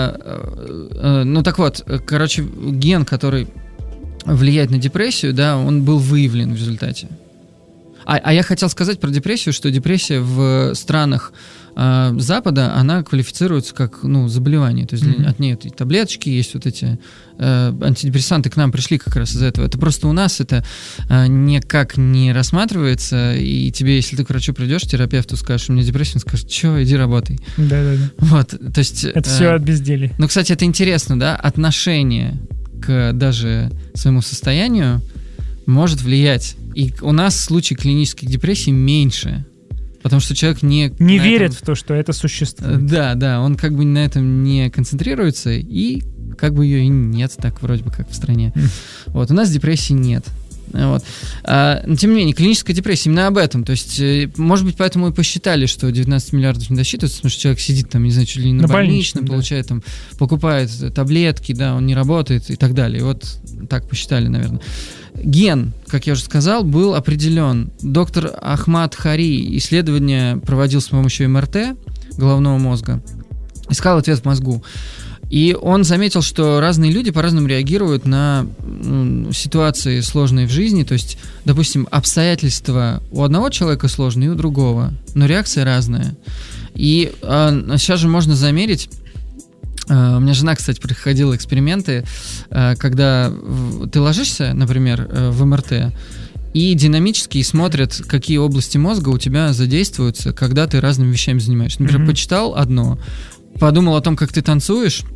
[SPEAKER 3] Ну, так вот, короче, ген, который... влияет на депрессию, да, он был выявлен в результате. А, а я хотел сказать про депрессию, что депрессия в странах э, Запада, она квалифицируется как, ну, заболевание. То есть mm-hmm. от нее и таблеточки есть, вот эти э, антидепрессанты к нам пришли как раз из-за этого. Это просто у нас это э, никак не рассматривается, и тебе, если ты к врачу придешь, терапевту скажешь, у меня депрессия, он скажет, чё, иди работай.
[SPEAKER 2] Да-да-да.
[SPEAKER 3] Вот, то есть...
[SPEAKER 2] Это э, все от безделия.
[SPEAKER 3] Ну, кстати, это интересно, да, отношение к даже своему состоянию может влиять. И у нас случаи клинических депрессий меньше, потому что человек не...
[SPEAKER 2] Не верит этом... в то, что это существует.
[SPEAKER 3] Да, да, он как бы на этом не концентрируется, и как бы ее и нет, так вроде бы как в стране. Mm. Вот, у нас депрессии нет. Вот. А, но тем не менее, клиническая депрессия именно об этом. То есть, может быть, поэтому и посчитали, что девятнадцать миллиардов не досчитывается, потому что человек сидит там, не знаю, чуть ли не на, на больничном, да. получает там, покупает таблетки, да, он не работает и так далее. И вот так посчитали, наверное. Ген, как я уже сказал, был определен. Доктор Ахмад Хари исследование проводил с помощью эм эр тэ головного мозга, искал ответ в мозгу. И он заметил, что разные люди по-разному реагируют на ну, ситуации сложные в жизни. То есть, допустим, обстоятельства у одного человека сложные, и у другого, но реакция разная. И э, сейчас же можно замерить. Э, у меня жена, кстати, проходила эксперименты, э, когда ты ложишься, например, э, в эм эр тэ, и динамически смотрят, какие области мозга у тебя задействуются, когда ты разными вещами занимаешься. Например, mm-hmm. почитал одно, подумал о том, как ты танцуешь,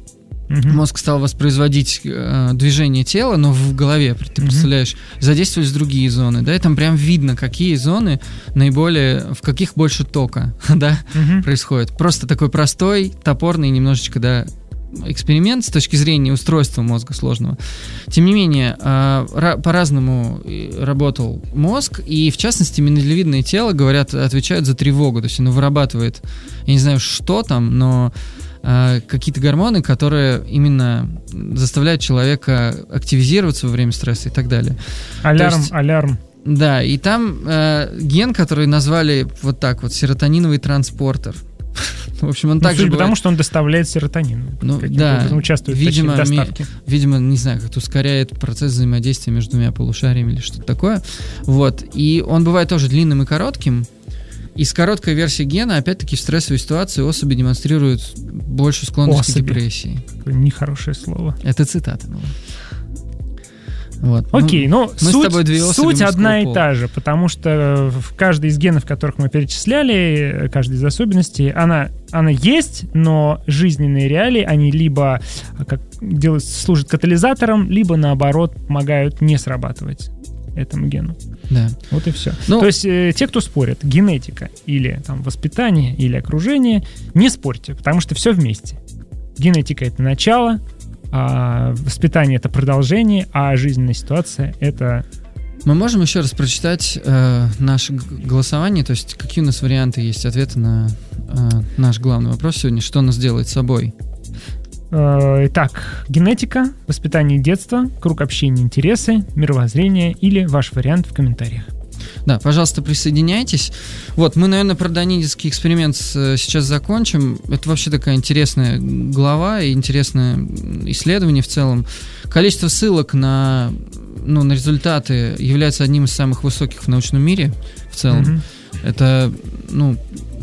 [SPEAKER 3] Угу. Мозг стал воспроизводить э, движение тела, но в голове, ты угу. представляешь, задействовались другие зоны, да, и там прям видно, какие зоны наиболее, в каких больше тока, да, угу. происходит. Просто такой простой, топорный, немножечко, да, эксперимент с точки зрения устройства мозга сложного. Тем не менее, э, по-разному работал мозг, и, в частности, миндалевидное тело, говорят, отвечают за тревогу, то есть оно вырабатывает, я не знаю, что там, но какие-то гормоны, которые именно заставляют человека активизироваться во время стресса и так далее.
[SPEAKER 2] Алярм,
[SPEAKER 3] есть,
[SPEAKER 2] алярм.
[SPEAKER 3] Да, и там э, ген, который назвали вот так вот, серотониновый транспортер. В общем, он
[SPEAKER 2] ну,
[SPEAKER 3] также
[SPEAKER 2] бывает... потому что он доставляет серотонин.
[SPEAKER 3] Ну, да,
[SPEAKER 2] участвует
[SPEAKER 3] видимо,
[SPEAKER 2] в доставке.
[SPEAKER 3] Ми, видимо, не знаю, как-то ускоряет процесс взаимодействия между двумя полушариями или что-то такое. Вот. И он бывает тоже длинным и коротким. И с короткой версией гена, опять-таки, в стрессовой ситуации особи демонстрируют большую склонность особи. К депрессии.
[SPEAKER 2] Какое нехорошее слово.
[SPEAKER 3] Это цитата была. Вот.
[SPEAKER 2] Окей, ну, ну суть, суть одна и та же, потому что в каждой из генов, которых мы перечисляли, каждой из особенностей, она, она есть, но жизненные реалии, они либо как, делают, служат катализатором, либо, наоборот, помогают не срабатывать этому гену.
[SPEAKER 3] Да.
[SPEAKER 2] Вот и все. Ну, то есть э, те, кто спорят, генетика или там, воспитание или окружение, не спорьте, потому что все вместе. Генетика — это начало, а воспитание — это продолжение, а жизненная ситуация — это...
[SPEAKER 3] Мы можем еще раз прочитать э, наше голосование, то есть какие у нас варианты есть ответа на э, наш главный вопрос сегодня, что нас делает собой?
[SPEAKER 2] Итак, генетика, воспитание детства, круг общения, интересы, мировоззрение или ваш вариант в комментариях.
[SPEAKER 3] Да, пожалуйста, присоединяйтесь. Вот, мы, наверное, про данидовский эксперимент сейчас закончим. Это вообще такая интересная глава и интересное исследование в целом. Количество ссылок на, ну, на результаты является одним из самых высоких в научном мире в целом. Mm-hmm. Это, ну...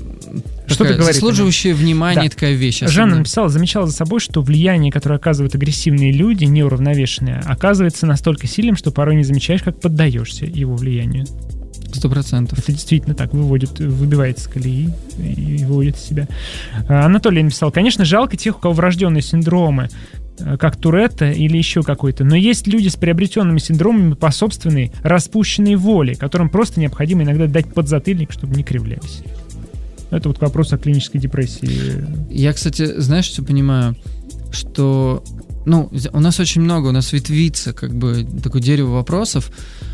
[SPEAKER 2] Что ты говоришь?
[SPEAKER 3] Заслуживающая внимания, да. Такая вещь. Особенно.
[SPEAKER 2] Жанна написала, замечала за собой, что влияние, которое оказывают агрессивные люди, неуравновешенные, оказывается настолько сильным, что порой не замечаешь, как поддаешься его влиянию.
[SPEAKER 3] Сто процентов.
[SPEAKER 2] Это действительно так, выводит, выбивает из колеи и выводит из себя. Анатолий написал, конечно, жалко тех, у кого врожденные синдромы, как Туретта или еще какой-то, но есть люди с приобретенными синдромами по собственной распущенной воле, которым просто необходимо иногда дать подзатыльник, чтобы не кривлялись. Это вот вопрос о клинической депрессии.
[SPEAKER 3] Я, кстати, знаешь, что понимаю? Что, ну, у нас очень много, у нас ветвится как бы такое дерево вопросов.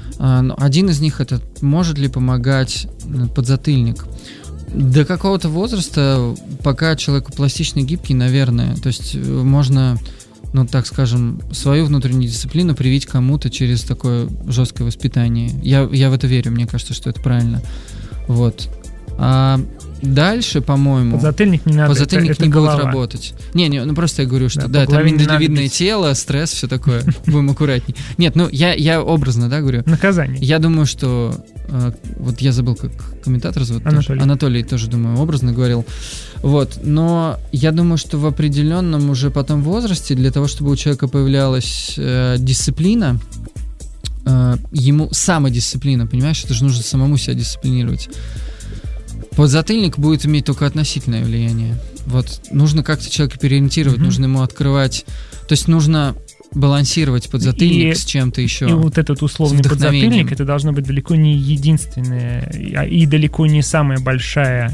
[SPEAKER 3] Один из них — это может ли помогать подзатыльник? До какого-то возраста, пока человек пластичный, гибкий, наверное. То есть можно, ну, так скажем, свою внутреннюю дисциплину привить кому-то через такое жесткое воспитание. Я, я в это верю, мне кажется, что это правильно. Вот. А дальше, по-моему...
[SPEAKER 2] Подзатыльник не надо.
[SPEAKER 3] Подзатыльник
[SPEAKER 2] это,
[SPEAKER 3] не
[SPEAKER 2] это
[SPEAKER 3] будет
[SPEAKER 2] голова.
[SPEAKER 3] работать. Не, не, ну просто я говорю, что
[SPEAKER 2] да,
[SPEAKER 3] да, там миндалевидное тело, стресс, все такое. Будем аккуратней. Нет, ну я, я образно, да, говорю.
[SPEAKER 2] Наказание.
[SPEAKER 3] Я думаю, что... Э, вот я забыл, как комментатор зовут.
[SPEAKER 2] Анатолий.
[SPEAKER 3] Тоже. Анатолий тоже, думаю, образно говорил. Вот. Но я думаю, что в определенном уже потом возрасте для того, чтобы у человека появлялась э, дисциплина, э, ему самодисциплина, понимаешь? Это же нужно самому себя дисциплинировать. Подзатыльник будет иметь только относительное влияние. Вот нужно как-то человека переориентировать, mm-hmm. нужно ему открывать. То есть нужно балансировать подзатыльник и, с чем-то еще.
[SPEAKER 2] И вот этот условный подзатыльник, это должно быть далеко не единственное и далеко не самая большая,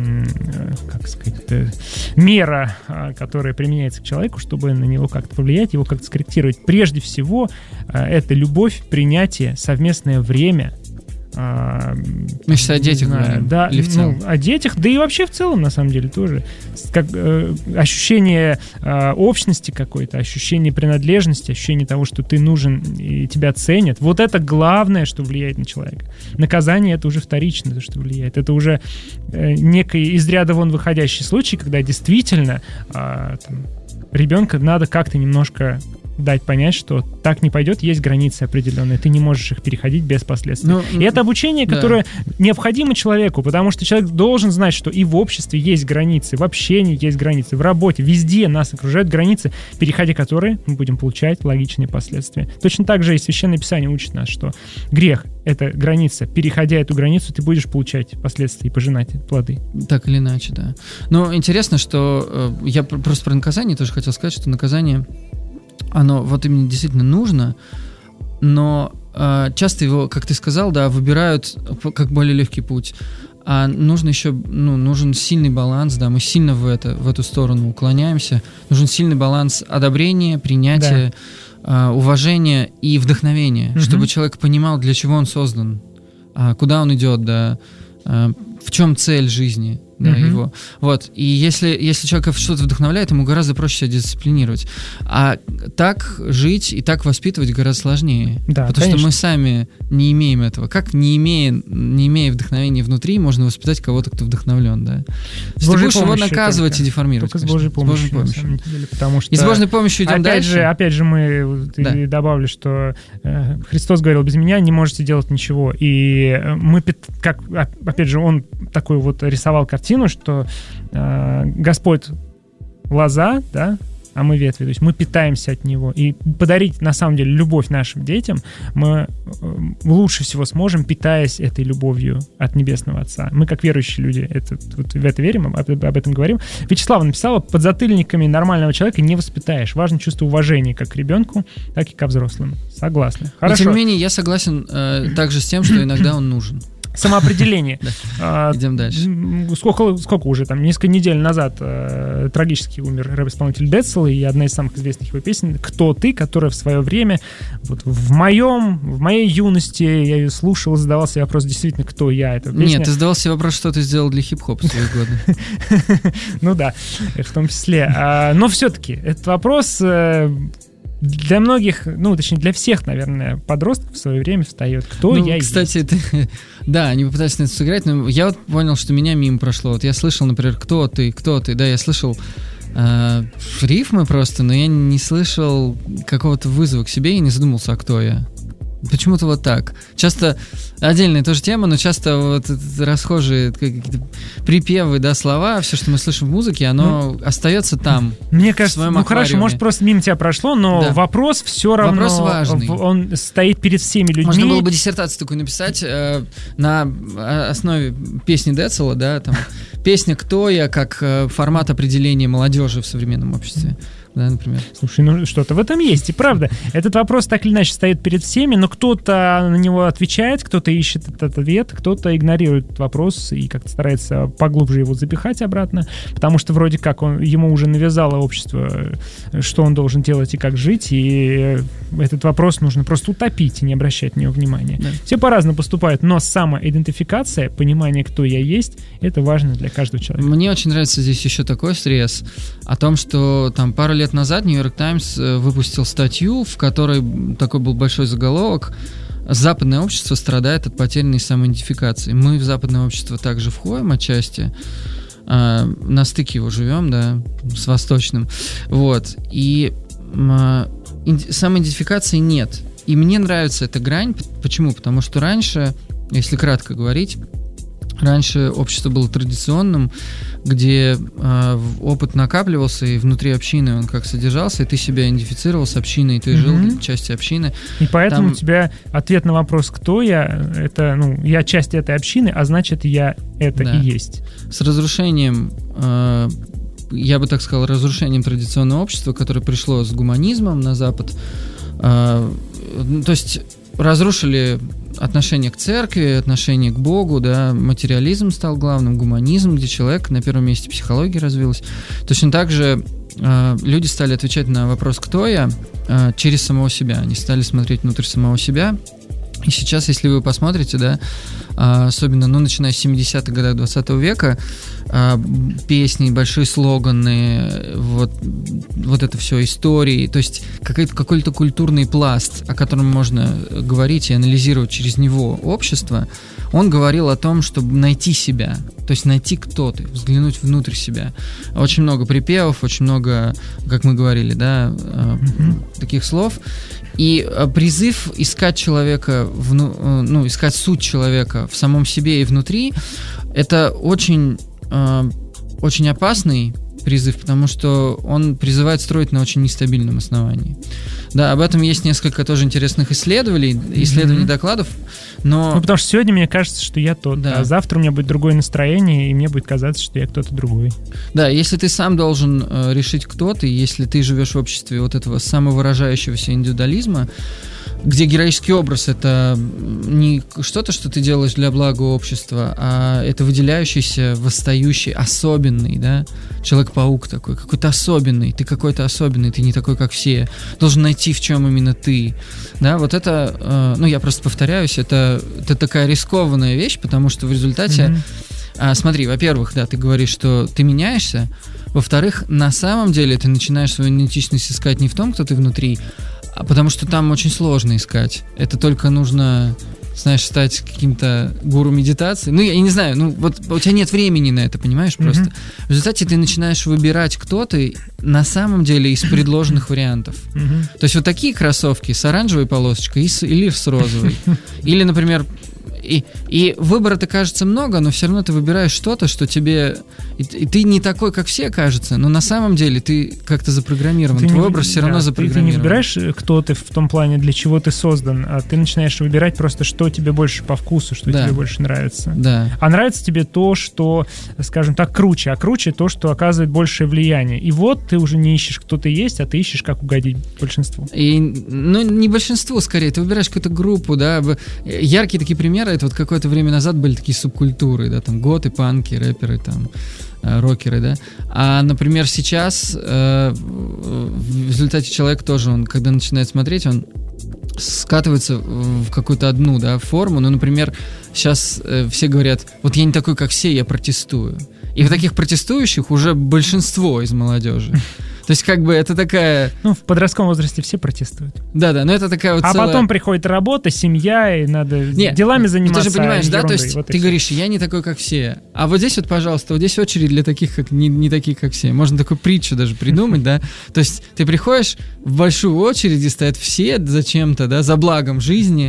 [SPEAKER 2] как сказать, мера, которая применяется к человеку, чтобы на него как-то повлиять, его как-то скорректировать. Прежде всего, это любовь, принятие, совместное время.
[SPEAKER 3] Мы сейчас о детях говорим.
[SPEAKER 2] Да,
[SPEAKER 3] или в целом?
[SPEAKER 2] Ну, о детях, да и вообще в целом, на самом деле, тоже. Как, э, ощущение э, общности какой-то, ощущение принадлежности, ощущение того, что ты нужен и тебя ценят. Вот это главное, что влияет на человека. Наказание — это уже вторично, то, что влияет. Это уже э, некий из ряда вон выходящий случай, когда действительно э, там, ребенка надо как-то немножко дать понять, что так не пойдет, есть границы определенные, ты не можешь их переходить без последствий. Ну, и это обучение, которое да. необходимо человеку, потому что человек должен знать, что и в обществе есть границы, в общении есть границы, в работе, везде нас окружают границы, переходя которые мы будем получать логичные последствия. Точно так же и Священное Писание учит нас, что грех эта граница. Переходя эту границу, ты будешь получать последствия и пожинать плоды.
[SPEAKER 3] Так или иначе, да. Но интересно, что э, я просто про наказание тоже хотел сказать, что наказание, оно вот именно действительно нужно, но э, часто его, как ты сказал, да, выбирают как более легкий путь. А нужно еще, ну, нужен сильный баланс, да, мы сильно в, это, в эту сторону уклоняемся. Нужен сильный баланс одобрения, принятия, да. э, уважения и вдохновения, угу. чтобы человек понимал, для чего он создан, э, куда он идет, да, э, в чем цель жизни. Да, mm-hmm. его. Вот. И если, если человека что-то вдохновляет, ему гораздо проще себя дисциплинировать. А так жить и так воспитывать гораздо сложнее. Да, потому конечно. Что мы сами не имеем этого. Как, не имея, не имея вдохновения внутри, можно воспитать кого-то, кто вдохновлен, да? Ты будешь его наказывать только, и деформировать.
[SPEAKER 2] Только с Божьей помощью, с Божьей помощью. На самом деле, потому что,
[SPEAKER 3] и с Божьей помощью идем
[SPEAKER 2] опять
[SPEAKER 3] дальше.
[SPEAKER 2] Же, опять же, мы да. добавили, что э, Христос говорил: без меня не можете делать ничего. И мы, как, опять же, он такой вот рисовал картину, что э, Господь лоза, да, а мы ветви, то есть мы питаемся от Него. И подарить, на самом деле, любовь нашим детям мы э, лучше всего сможем, питаясь этой любовью от Небесного Отца. Мы, как верующие люди, это, вот, в это верим, об, об этом говорим. Вячеслава написала: подзатыльниками нормального человека не воспитаешь. Важно чувство уважения как к ребенку, так и ко взрослым. Согласна. Хорошо.
[SPEAKER 3] Но, тем не менее, я согласен э, также с тем, что иногда он нужен.
[SPEAKER 2] Самоопределение.
[SPEAKER 3] а, Идем дальше.
[SPEAKER 2] Сколько, сколько уже, там, несколько недель назад э, трагически умер рэп-исполнитель Децл, и одна из самых известных его песен «Кто ты?», которая в свое время, вот в моем, в моей юности, я ее слушал, задавал себе вопрос, действительно, кто я. Эта песня...
[SPEAKER 3] Нет, ты задавал себе вопрос, что ты сделал для хип-хопа в свои годы.
[SPEAKER 2] Ну да, в том числе. Но все-таки этот вопрос... Для многих, ну, точнее, для всех, наверное, подростков в свое время встает. Кто
[SPEAKER 3] ну,
[SPEAKER 2] я
[SPEAKER 3] кстати,
[SPEAKER 2] есть?
[SPEAKER 3] Ты, да, они попытались на это сыграть, но я вот понял, что меня мимо прошло. Вот я слышал, например, кто ты, кто ты, да, я слышал э, рифмы просто, но я не слышал какого-то вызова к себе и не задумался, а кто я. Почему-то вот так. Часто отдельная тоже тема, но часто вот расхожие какие-то припевы, да, слова, все, что мы слышим в музыке, оно ну, остается там.
[SPEAKER 2] Мне кажется, ну аквариуме. Хорошо, может, просто мимо тебя прошло, но да. вопрос все равно.
[SPEAKER 3] Вопрос важный.
[SPEAKER 2] Он стоит перед всеми людьми.
[SPEAKER 3] Можно было бы диссертацию такую написать э, на основе песни Децла, да, там песня «Кто я?» как э, формат определения молодежи в современном обществе. Да, например.
[SPEAKER 2] Слушай, ну что-то в этом есть, и правда. Этот вопрос так или иначе стоит перед всеми, но кто-то на него отвечает, кто-то ищет этот ответ, кто-то игнорирует этот вопрос и как-то старается поглубже его запихать обратно, потому что вроде как он, ему уже навязало общество, что он должен делать и как жить, и этот вопрос нужно просто утопить и не обращать на него внимания. Да. Все по-разному поступают, но самоидентификация, понимание, кто я есть, это важно для каждого человека.
[SPEAKER 3] Мне очень нравится здесь еще такой срез о том, что там пару лет назад Нью-Йорк Таймс выпустил статью, в которой такой был большой заголовок: «Западное общество страдает от потерянной самоидентификации». Мы в западное общество также входим отчасти, э, на стыке его живем, да, с восточным. Вот. И э, самоидентификации нет. И мне нравится эта грань. Почему? Потому что раньше, если кратко говорить, раньше общество было традиционным, где э, опыт накапливался, и внутри общины он как содержался, и ты себя идентифицировал с общиной, и ты mm-hmm. жил в части общины.
[SPEAKER 2] И поэтому Там... у тебя ответ на вопрос «Кто я?» — это, ну, я часть этой общины, а значит, я это да. и есть.
[SPEAKER 3] С разрушением, э, я бы так сказал, разрушением традиционного общества, которое пришло с гуманизмом на Запад, э, то есть разрушили отношение к церкви, отношение к Богу, да, материализм стал главным, гуманизм, где человек, на первом месте психология развилась. Точно так же э, люди стали отвечать на вопрос «Кто я?» э, через самого себя. Они стали смотреть внутрь самого себя. И сейчас, если вы посмотрите, да, особенно, ну, начиная с семидесятых годов двадцатого века, песни, большие слоганы, вот, вот это все, истории, то есть какой-то, какой-то культурный пласт, о котором можно говорить и анализировать через него общество, он говорил о том, чтобы найти себя, то есть найти, кто ты, взглянуть внутрь себя. Очень много припевов, очень много, как мы говорили, да, mm-hmm. таких слов. И призыв искать человека, вну, ну, искать суть человека в самом себе и внутри, это очень, очень опасный призыв, потому что он призывает строить на очень нестабильном основании. Да, об этом есть несколько тоже интересных исследований, исследований mm-hmm. докладов, но...
[SPEAKER 2] Ну, потому что сегодня мне кажется, что я тот, да. а завтра у меня будет другое настроение, и мне будет казаться, что я кто-то другой.
[SPEAKER 3] Да, если ты сам должен э, решить, кто ты, если ты живешь в обществе вот этого самовыражающегося индивидуализма, где героический образ — это не что-то, что ты делаешь для блага общества, а это выделяющийся, восстающий, особенный, да, Человек-паук такой, какой-то особенный, ты какой-то особенный, ты не такой, как все, должен найти, в чем именно ты, да, вот это, э, ну, я просто повторяюсь, это, это такая рискованная вещь, потому что в результате, mm-hmm. э, смотри, во-первых, да, ты говоришь, что ты меняешься, во-вторых, на самом деле ты начинаешь свою идентичность искать не в том, кто ты внутри, а потому что там очень сложно искать. Это только нужно, знаешь, стать каким-то гуру медитации. Ну, я не знаю, ну, вот у тебя нет времени на это, понимаешь, просто. Mm-hmm. В результате ты начинаешь выбирать, кто ты на самом деле из предложенных вариантов. Mm-hmm. То есть вот такие кроссовки с оранжевой полосочкой и с, или с розовой. Или, например, И, и выбора-то кажется много, но все равно ты выбираешь что-то, что тебе... И, и ты не такой, как все, кажется, но на самом деле ты как-то запрограммирован. Ты Твой не, образ все да, равно запрограммирован.
[SPEAKER 2] Ты, ты не выбираешь, кто ты в том плане, для чего ты создан, а ты начинаешь выбирать просто, что тебе больше по вкусу, что да. тебе больше нравится.
[SPEAKER 3] Да.
[SPEAKER 2] А нравится тебе то, что, скажем так, круче, а круче то, что оказывает большее влияние. И вот ты уже не ищешь, кто ты есть, а ты ищешь, как угодить большинству.
[SPEAKER 3] И, ну, не большинству, скорее. Ты выбираешь какую-то группу, да. Яркие такие примеры, это вот какое-то время назад были такие субкультуры, да, там готы, панки, рэперы, там, э, рокеры, да. А, например, сейчас э, в результате человек тоже, он, когда начинает смотреть, он скатывается в какую-то одну, да, форму. Ну, например, сейчас э, все говорят, вот я не такой, как все, я протестую. И в таких протестующих уже большинство из молодежи. То есть, как бы, это такая...
[SPEAKER 2] Ну, в подростковом возрасте все протестуют.
[SPEAKER 3] Да-да, но это такая вот
[SPEAKER 2] А
[SPEAKER 3] целая...
[SPEAKER 2] потом приходит работа, семья, и надо
[SPEAKER 3] Нет,
[SPEAKER 2] делами заниматься.
[SPEAKER 3] Ты же понимаешь, да?
[SPEAKER 2] Ерундой.
[SPEAKER 3] То есть,
[SPEAKER 2] вот
[SPEAKER 3] ты говоришь, я не такой, как все. А вот здесь вот, пожалуйста, вот здесь очередь для таких, как не, не таких, как все. Можно такую притчу даже придумать, да? То есть, ты приходишь в большую очередь, и стоят все зачем-то, да, за благом жизни,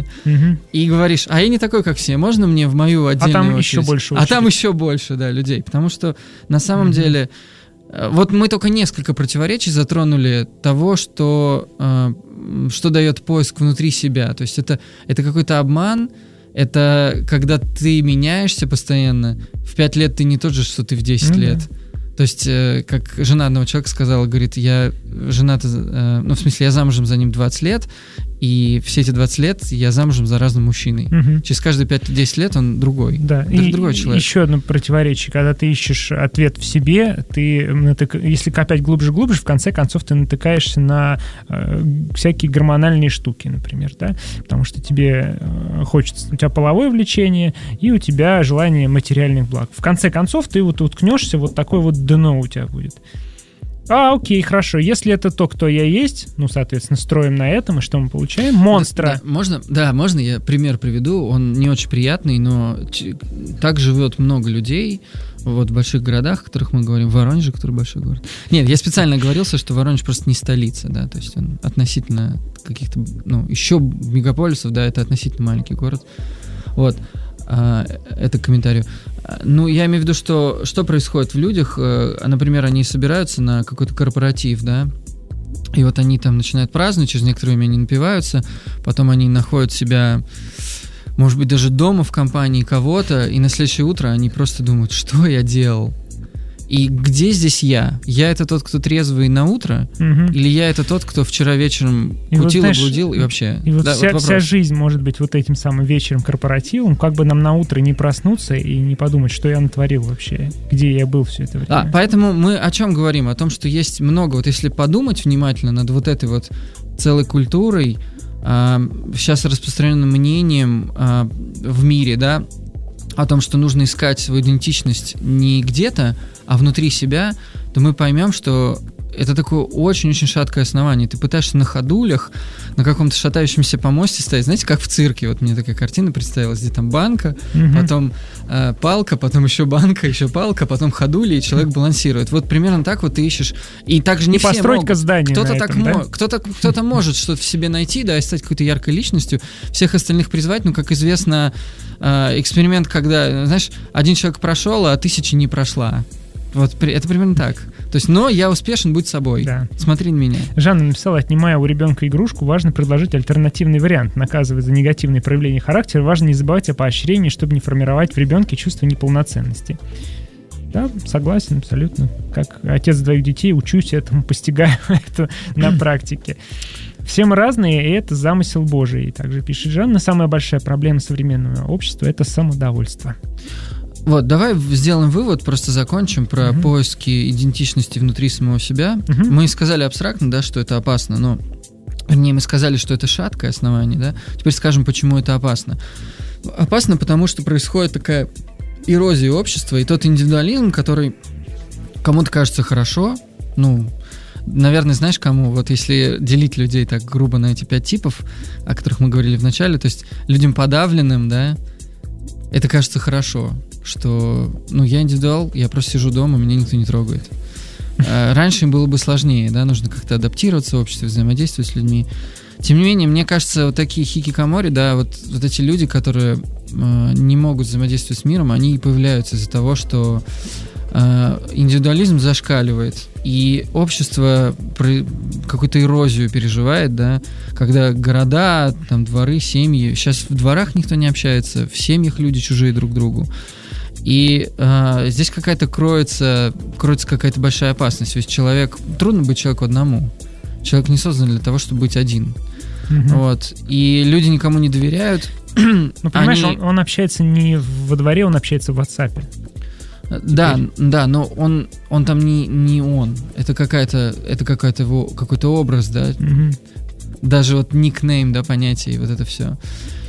[SPEAKER 3] и говоришь, а я не такой, как все, можно мне в мою отдельную очередь?
[SPEAKER 2] А там еще больше очередь.
[SPEAKER 3] А там еще больше, да, людей. Потому что, на самом деле... Вот мы только несколько противоречий затронули того, что, э, что дает поиск внутри себя. То есть это, это какой-то обман, это когда ты меняешься постоянно. В пять лет ты не тот же, что ты в десять mm-hmm. лет. То есть, э, как жена одного человека сказала, говорит, я жената, э, ну, в смысле, я замужем за ним двадцать лет, и все эти двадцать лет я замужем за разным мужчиной. Угу. Через каждые пять-десять лет он другой.
[SPEAKER 2] Да, и другой человек. Еще одно противоречие, когда ты ищешь ответ в себе, ты, если копать глубже-глубже, в конце концов ты натыкаешься на э, всякие гормональные штуки, например, да, потому что тебе э, хочется, у тебя половое влечение, и у тебя желание материальных благ. В конце концов ты вот уткнешься, вот такое вот дно у тебя будет. А, окей, хорошо. Если это то, кто я есть, ну, соответственно, строим на этом, и что мы получаем? Монстра.
[SPEAKER 3] Да, можно, да, можно я пример приведу? Он не очень приятный, но так живет много людей вот в больших городах, о которых мы говорим. В Воронеже, который большой город. Нет, я специально оговорился, что Воронеж просто не столица, да, то есть он относительно каких-то, ну, еще мегаполисов, да, это относительно маленький город. Вот. Это к комментарию. Ну, я имею в виду, что что происходит в людях, например, они собираются на какой-то корпоратив, да, и вот они там начинают праздновать, через некоторое время они напиваются, потом они находят себя, может быть, даже дома в компании кого-то, и на следующее утро они просто думают, что я делал? И где здесь я? Я это тот, кто трезвый на утро? Угу. Или я это тот, кто вчера вечером и кутил, вот, знаешь, блудил и вообще?
[SPEAKER 2] И вот,
[SPEAKER 3] да,
[SPEAKER 2] вся,
[SPEAKER 3] вот
[SPEAKER 2] вся жизнь может быть вот этим самым вечером корпоративом, как бы нам на утро не проснуться и не подумать, что я натворил вообще, где я был все это время.
[SPEAKER 3] А, поэтому мы о чем говорим? О том, что есть много, вот если подумать внимательно над вот этой вот целой культурой, а, сейчас распространенным мнением а, в мире, да, о том, что нужно искать свою идентичность не где-то, а внутри себя, то мы поймем, что это такое очень-очень шаткое основание. Ты пытаешься на ходулях, на каком-то шатающемся помосте стоять. Знаете, как в цирке. Вот мне такая картина представилась, где там банка, mm-hmm. потом э, палка, потом еще банка, еще палка, потом ходули, и человек балансирует. Вот примерно так вот ты ищешь. И также не
[SPEAKER 2] и
[SPEAKER 3] все
[SPEAKER 2] постройка
[SPEAKER 3] могут.
[SPEAKER 2] здания
[SPEAKER 3] кто-то
[SPEAKER 2] на
[SPEAKER 3] так
[SPEAKER 2] этом,
[SPEAKER 3] мо-
[SPEAKER 2] да?
[SPEAKER 3] кто-то, кто-то может что-то в себе найти, да, и стать какой-то яркой личностью, всех остальных призвать. Ну, как известно, э, эксперимент, когда, знаешь, один человек прошел, а тысяча не прошла. Вот это примерно так. То есть, но я успешен, будь собой. Да. Смотри на меня.
[SPEAKER 2] Жанна написала: отнимая у ребенка игрушку, важно предложить альтернативный вариант. Наказывая за негативные проявления характера, важно не забывать о поощрении, чтобы не формировать в ребенке чувство неполноценности. Да, согласен абсолютно. Как отец двоих детей учусь этому, постигаю это на практике. Все мы разные, и это замысел Божий. И также пишет Жанна: самая большая проблема современного общества — это самодовольство.
[SPEAKER 3] Вот, давай сделаем вывод, просто закончим про uh-huh. поиски идентичности внутри самого себя. Uh-huh. Мы сказали абстрактно, да, что это опасно, но, вернее, мы сказали, что это шаткое основание, да. Теперь скажем, почему это опасно. Опасно, потому что происходит такая эрозия общества, и тот индивидуализм, который кому-то кажется хорошо, ну, наверное, знаешь, кому? Вот если делить людей так грубо на эти пять типов, о которых мы говорили в начале, то есть людям подавленным, да, это кажется хорошо, что, ну, я индивидуал, я просто сижу дома, меня никто не трогает. Раньше им было бы сложнее, да, нужно как-то адаптироваться в обществе, взаимодействовать с людьми. Тем не менее, мне кажется, вот такие хикикамори, да, вот, вот эти люди, которые э, не могут взаимодействовать с миром, они и появляются из-за того, что э, индивидуализм зашкаливает, и общество про, какую-то эрозию переживает, да, когда города, там, дворы, семьи, сейчас в дворах никто не общается, в семьях люди чужие друг другу. И э, здесь какая-то кроется, кроется какая-то большая опасность. Ведь человек, трудно быть человеку одному. Человек не создан для того, чтобы быть один. Mm-hmm. Вот. И люди никому не доверяют.
[SPEAKER 2] Ну, понимаешь, Они... он, он общается не во дворе, он общается в WhatsApp.
[SPEAKER 3] Да, Теперь. да, но он, он там не, не он. Это какая-то, это какая-то его, какой-то образ, да. Mm-hmm. Даже вот никнейм, да, понятие, вот это все.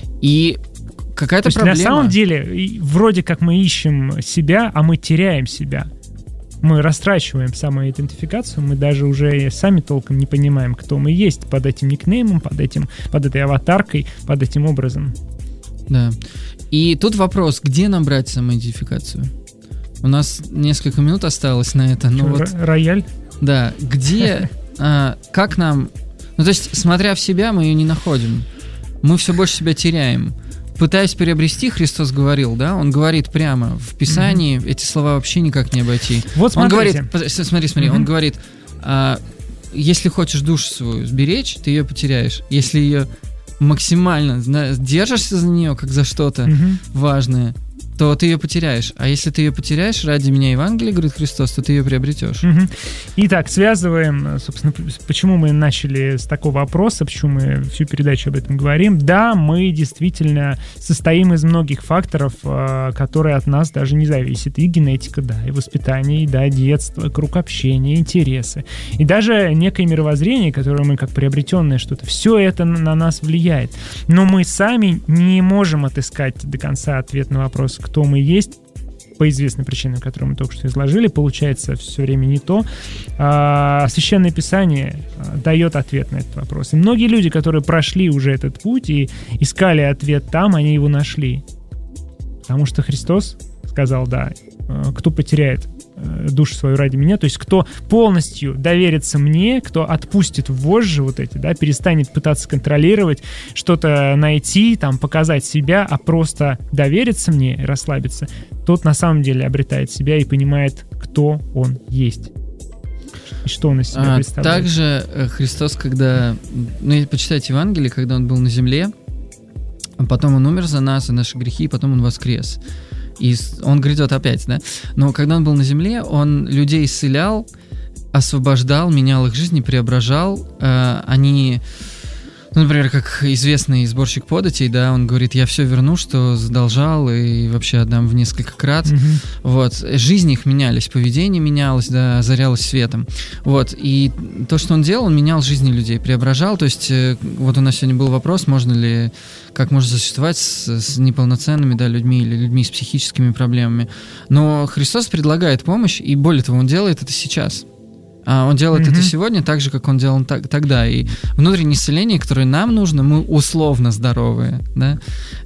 [SPEAKER 3] И какая-то проблема.
[SPEAKER 2] На самом деле, вроде как мы ищем себя, а мы теряем себя. Мы растрачиваем самоидентификацию, мы даже уже сами толком не понимаем, кто мы есть под этим никнеймом, под этим, под этой аватаркой, под этим образом.
[SPEAKER 3] Да. И тут вопрос, где нам брать самоидентификацию? У нас несколько минут осталось на это. Но вот,
[SPEAKER 2] рояль?
[SPEAKER 3] Да. Где, а, как нам... Ну, то есть, смотря в себя, мы ее не находим. Мы все больше себя теряем. Пытаясь приобрести, Христос говорил, да, он говорит прямо в Писании, mm-hmm. эти слова вообще никак не обойти.
[SPEAKER 2] Вот
[SPEAKER 3] он говорит, смотри, смотри, mm-hmm. он говорит, а, если хочешь душу свою сберечь, ты ее потеряешь. Если ее максимально держишься за нее, как за что-то mm-hmm. важное, то ты ее потеряешь. А если ты ее потеряешь ради меня Евангелия, говорит Христос, то ты ее приобретешь.
[SPEAKER 2] Угу. Итак, связываем, собственно, почему мы начали с такого вопроса, почему мы всю передачу об этом говорим. Да, мы действительно состоим из многих факторов, которые от нас даже не зависят. И генетика, да, и воспитание, и, да, детство, круг общения, интересы. И даже некое мировоззрение, которое мы как приобретенное что-то, все это на нас влияет. Но мы сами не можем отыскать до конца ответ на вопрос, кто мы есть, по известным причинам, которые мы только что изложили, получается все время не то. А, Священное Писание дает ответ на этот вопрос. И многие люди, которые прошли уже этот путь и искали ответ там, они его нашли. Потому что Христос сказал, да, кто потеряет душу свою ради меня, то есть кто полностью доверится мне, кто отпустит вожжи вот эти, да, перестанет пытаться контролировать, что-то найти, там, показать себя, а просто довериться мне, расслабиться, тот на самом деле обретает себя и понимает, кто он есть. И что он из себя
[SPEAKER 3] а,
[SPEAKER 2] представляет.
[SPEAKER 3] Также Христос, когда, ну, почитайте Евангелие, когда он был на земле, а потом он умер за нас, за наши грехи, и потом он воскрес. И он грядет опять, да? Но когда он был на земле, он людей исцелял, освобождал, менял их жизнь, преображал. Э, они, ну, например, как известный сборщик податей, да, он говорит, я все верну, что задолжал, и вообще отдам в несколько крат. Mm-hmm. Вот. Жизни их менялись, поведение менялось, да, озарялось светом. Вот. И то, что он делал, он менял жизни людей, преображал. То есть, э, вот у нас сегодня был вопрос, можно ли... как можно существовать с, с неполноценными, да, людьми или людьми с психическими проблемами. Но Христос предлагает помощь, и более того, он делает это сейчас. А он делает mm-hmm. это сегодня так же, как он делал так, тогда. И внутреннее исцеление, которое нам нужно, мы условно здоровые, да,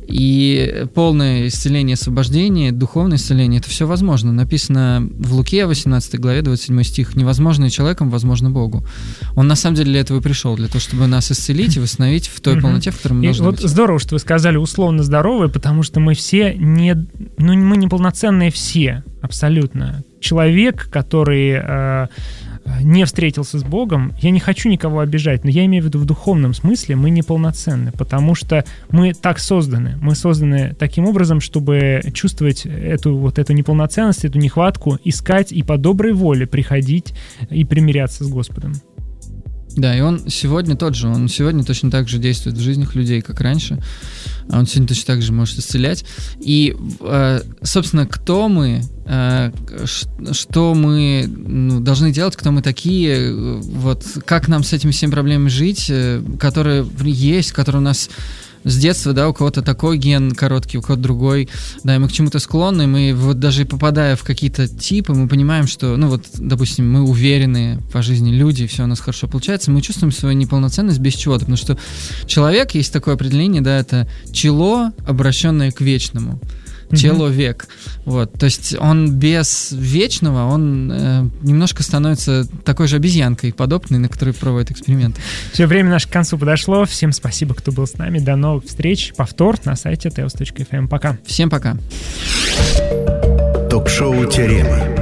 [SPEAKER 3] и полное исцеление, освобождение, духовное исцеление, это все возможно. Написано в Луке, восемнадцатой главе, двадцать седьмой стих, «Невозможное человеком возможно Богу». Он на самом деле для этого и пришел, для того, чтобы нас исцелить и восстановить в той mm-hmm. полноте, в которой мы
[SPEAKER 2] и
[SPEAKER 3] должны
[SPEAKER 2] вот
[SPEAKER 3] быть.
[SPEAKER 2] Здорово, что вы сказали условно здоровые, потому что мы все не, ну, мы неполноценные все, абсолютно. человек, который э, не встретился с Богом, я не хочу никого обижать, но я имею в виду в духовном смысле мы неполноценны, потому что мы так созданы. Мы созданы таким образом, чтобы чувствовать эту, вот эту неполноценность, эту нехватку, искать и по доброй воле приходить и примиряться с Господом.
[SPEAKER 3] Да, и он сегодня тот же, он сегодня точно так же действует в жизнях людей, как раньше. Он сегодня точно так же может исцелять. И, собственно, кто мы, что мы ну, должны делать, кто мы такие, вот как нам с этими всеми проблемами жить, которые есть, которые у нас с детства, да, у кого-то такой ген короткий, у кого-то другой, да, и мы к чему-то склонны, мы вот даже попадая в какие-то типы, мы понимаем, что, ну вот, допустим, мы уверенные по жизни люди, все у нас хорошо получается, мы чувствуем свою неполноценность без чего-то, потому что человек, есть такое определение, да, это чело, обращенное к вечному. Человек. Вот. То есть он без вечного, он э, немножко становится такой же обезьянкой подобной, на которой проводят эксперименты.
[SPEAKER 2] Все, время наше к концу подошло. Всем спасибо, кто был с нами. До новых встреч. Повтор на сайте теос точка эф эм. Пока.
[SPEAKER 3] Всем пока.
[SPEAKER 1] Ток-шоу «Теорема».